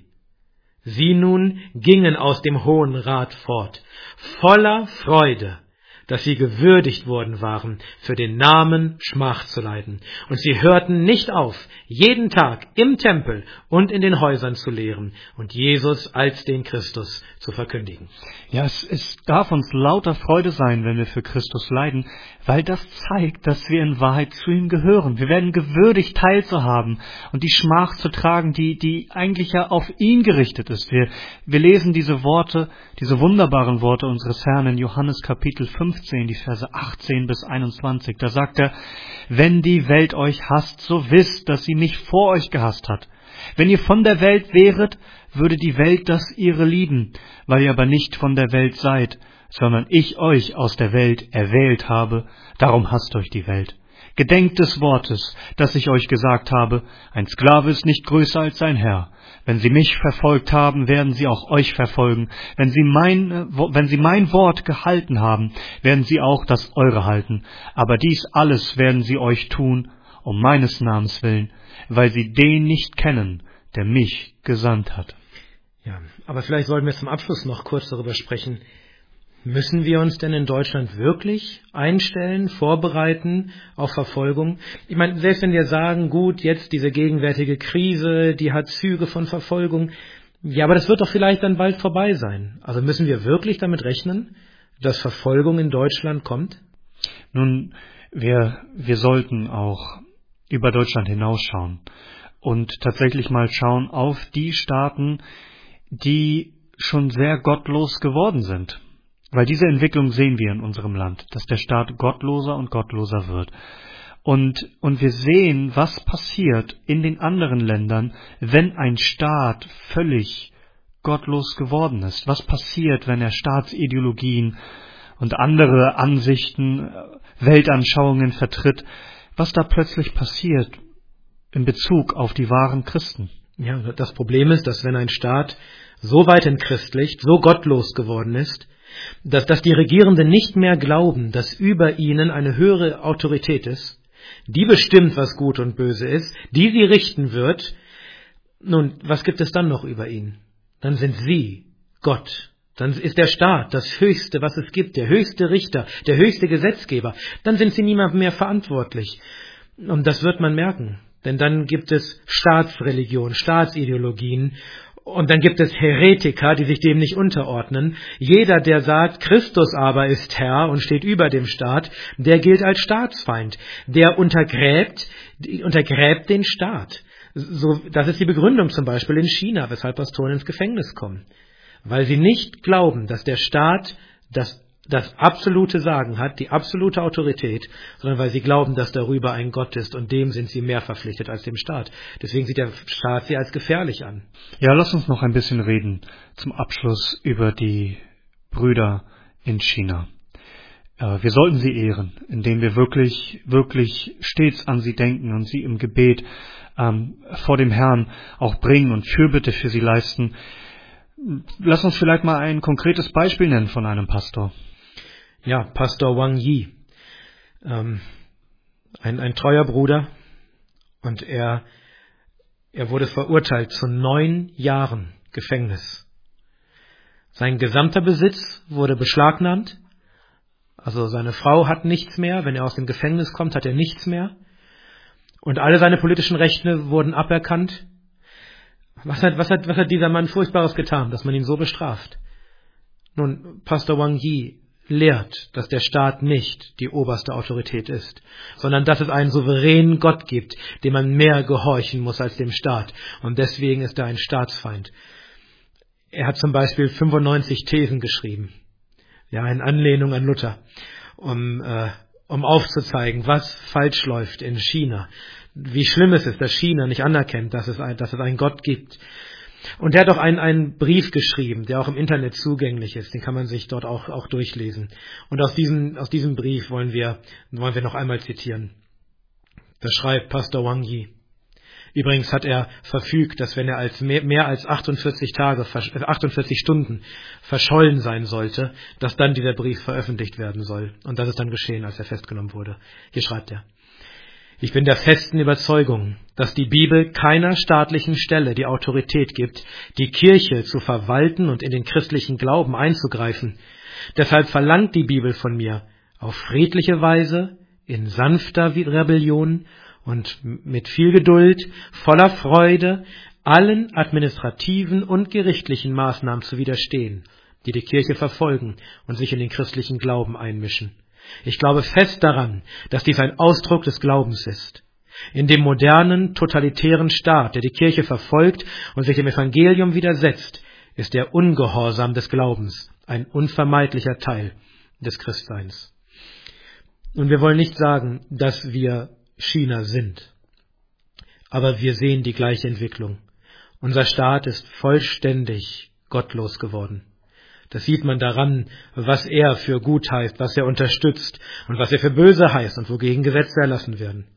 Sie nun gingen aus dem Hohen Rat fort, voller Freude, dass sie gewürdigt worden waren, für den Namen Schmach zu leiden. Und sie hörten nicht auf, jeden Tag im Tempel und in den Häusern zu lehren und Jesus als den Christus zu verkündigen. Ja, es darf uns lauter Freude sein, wenn wir für Christus leiden, weil das zeigt, dass wir in Wahrheit zu ihm gehören. Wir werden gewürdigt, teilzuhaben und die Schmach zu tragen, die eigentlich ja auf ihn gerichtet ist. Wir lesen diese Worte, diese wunderbaren Worte unseres Herrn in Johannes Kapitel 15, die Verse 18 bis 21. Da sagt er, wenn die Welt euch hasst, so wisst, dass sie mich vor euch gehasst hat. Wenn ihr von der Welt wäret, würde die Welt das ihre lieben, weil ihr aber nicht von der Welt seid, sondern ich euch aus der Welt erwählt habe, darum hasst euch die Welt. Gedenkt des Wortes, das ich euch gesagt habe, ein Sklave ist nicht größer als sein Herr. Wenn sie mich verfolgt haben, werden sie auch euch verfolgen. Wenn sie mein Wort gehalten haben, werden sie auch das eure halten. Aber dies alles werden sie euch tun, um meines Namens willen, weil sie den nicht kennen, der mich gesandt hat. Ja, aber vielleicht sollten wir zum Abschluss noch kurz darüber sprechen. Müssen wir uns denn in Deutschland wirklich einstellen, vorbereiten auf Verfolgung? Ich meine, selbst wenn wir sagen, gut, jetzt diese gegenwärtige Krise, die hat Züge von Verfolgung, ja, aber das wird doch vielleicht dann bald vorbei sein. Also müssen wir wirklich damit rechnen, dass Verfolgung in Deutschland kommt? Nun, wir sollten auch über Deutschland hinausschauen und tatsächlich mal schauen auf die Staaten, die schon sehr gottlos geworden sind. Weil diese Entwicklung sehen wir in unserem Land, dass der Staat gottloser und gottloser wird. Und wir sehen, was passiert in den anderen Ländern, wenn ein Staat völlig gottlos geworden ist. Was passiert, wenn er Staatsideologien und andere Ansichten, Weltanschauungen vertritt, was da plötzlich passiert in Bezug auf die wahren Christen. Ja, das Problem ist, dass wenn ein Staat so weit entchristlicht, so gottlos geworden ist, dass die Regierenden nicht mehr glauben, dass über ihnen eine höhere Autorität ist, die bestimmt, was gut und böse ist, die sie richten wird. Nun, was gibt es dann noch über ihn? Dann sind sie Gott. Dann ist der Staat das Höchste, was es gibt, der höchste Richter, der höchste Gesetzgeber. Dann sind sie niemandem mehr verantwortlich. Und das wird man merken. Denn dann gibt es Staatsreligion, Staatsideologien. Und dann gibt es Heretiker, die sich dem nicht unterordnen. Jeder, der sagt, Christus aber ist Herr und steht über dem Staat, der gilt als Staatsfeind. Der untergräbt den Staat. So, das ist die Begründung zum Beispiel in China, weshalb Pastoren ins Gefängnis kommen. Weil sie nicht glauben, dass der Staat das absolute Sagen hat, die absolute Autorität, sondern weil sie glauben, dass darüber ein Gott ist und dem sind sie mehr verpflichtet als dem Staat. Deswegen sieht der Staat sie als gefährlich an. Ja, lass uns noch ein bisschen reden zum Abschluss über die Brüder in China. Wir sollten sie ehren, indem wir wirklich, wirklich stets an sie denken und sie im Gebet vor dem Herrn auch bringen und Fürbitte für sie leisten. Lass uns vielleicht mal ein konkretes Beispiel nennen von einem Pastor. Ja, Pastor Wang Yi, ein treuer Bruder, und er wurde verurteilt zu 9 Jahren Gefängnis. Sein gesamter Besitz wurde beschlagnahmt, also seine Frau hat nichts mehr, wenn er aus dem Gefängnis kommt, hat er nichts mehr, und alle seine politischen Rechte wurden aberkannt. Was hat dieser Mann Furchtbares getan, dass man ihn so bestraft? Nun, Pastor Wang Yi lehrt, dass der Staat nicht die oberste Autorität ist, sondern dass es einen souveränen Gott gibt, dem man mehr gehorchen muss als dem Staat. Und deswegen ist er ein Staatsfeind. Er hat zum Beispiel 95 Thesen geschrieben, ja, in Anlehnung an Luther, um aufzuzeigen, was falsch läuft in China. Wie schlimm es ist, dass China nicht anerkennt, dass es einen Gott gibt. Und er hat auch einen Brief geschrieben, der auch im Internet zugänglich ist. Den kann man sich dort auch durchlesen. Und aus diesem Brief wollen wir noch einmal zitieren. Da schreibt Pastor Wang Yi. Übrigens hat er verfügt, dass wenn er als mehr als 48 Stunden verschollen sein sollte, dass dann dieser Brief veröffentlicht werden soll. Und das ist dann geschehen, als er festgenommen wurde. Hier schreibt er: Ich bin der festen Überzeugung, dass die Bibel keiner staatlichen Stelle die Autorität gibt, die Kirche zu verwalten und in den christlichen Glauben einzugreifen. Deshalb verlangt die Bibel von mir, auf friedliche Weise, in sanfter Rebellion und mit viel Geduld, voller Freude, allen administrativen und gerichtlichen Maßnahmen zu widerstehen, die die Kirche verfolgen und sich in den christlichen Glauben einmischen. Ich glaube fest daran, dass dies ein Ausdruck des Glaubens ist. In dem modernen, totalitären Staat, der die Kirche verfolgt und sich dem Evangelium widersetzt, ist der Ungehorsam des Glaubens ein unvermeidlicher Teil des Christseins. Und wir wollen nicht sagen, dass wir China sind, aber wir sehen die gleiche Entwicklung. Unser Staat ist vollständig gottlos geworden. Das sieht man daran, was er für gut heißt, was er unterstützt und was er für böse heißt und wogegen Gesetze erlassen werden.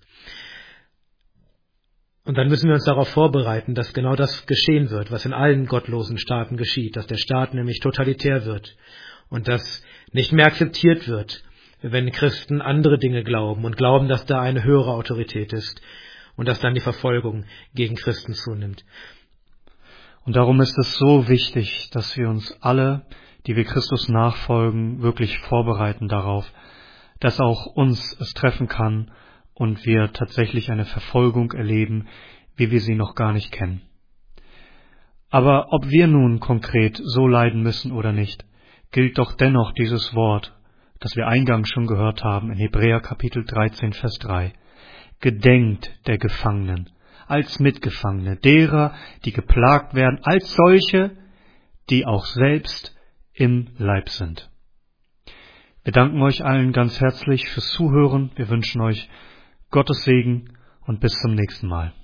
Und dann müssen wir uns darauf vorbereiten, dass genau das geschehen wird, was in allen gottlosen Staaten geschieht, dass der Staat nämlich totalitär wird und dass nicht mehr akzeptiert wird, wenn Christen andere Dinge glauben und glauben, dass da eine höhere Autorität ist und dass dann die Verfolgung gegen Christen zunimmt. Und darum ist es so wichtig, dass wir uns alle, die wir Christus nachfolgen, wirklich vorbereiten darauf, dass auch uns es treffen kann und wir tatsächlich eine Verfolgung erleben, wie wir sie noch gar nicht kennen. Aber ob wir nun konkret so leiden müssen oder nicht, gilt doch dennoch dieses Wort, das wir eingangs schon gehört haben in Hebräer Kapitel 13, Vers 3. Gedenkt der Gefangenen als Mitgefangene, derer, die geplagt werden, als solche, die auch selbst im Leib sind. Wir danken euch allen ganz herzlich fürs Zuhören. Wir wünschen euch Gottes Segen und bis zum nächsten Mal.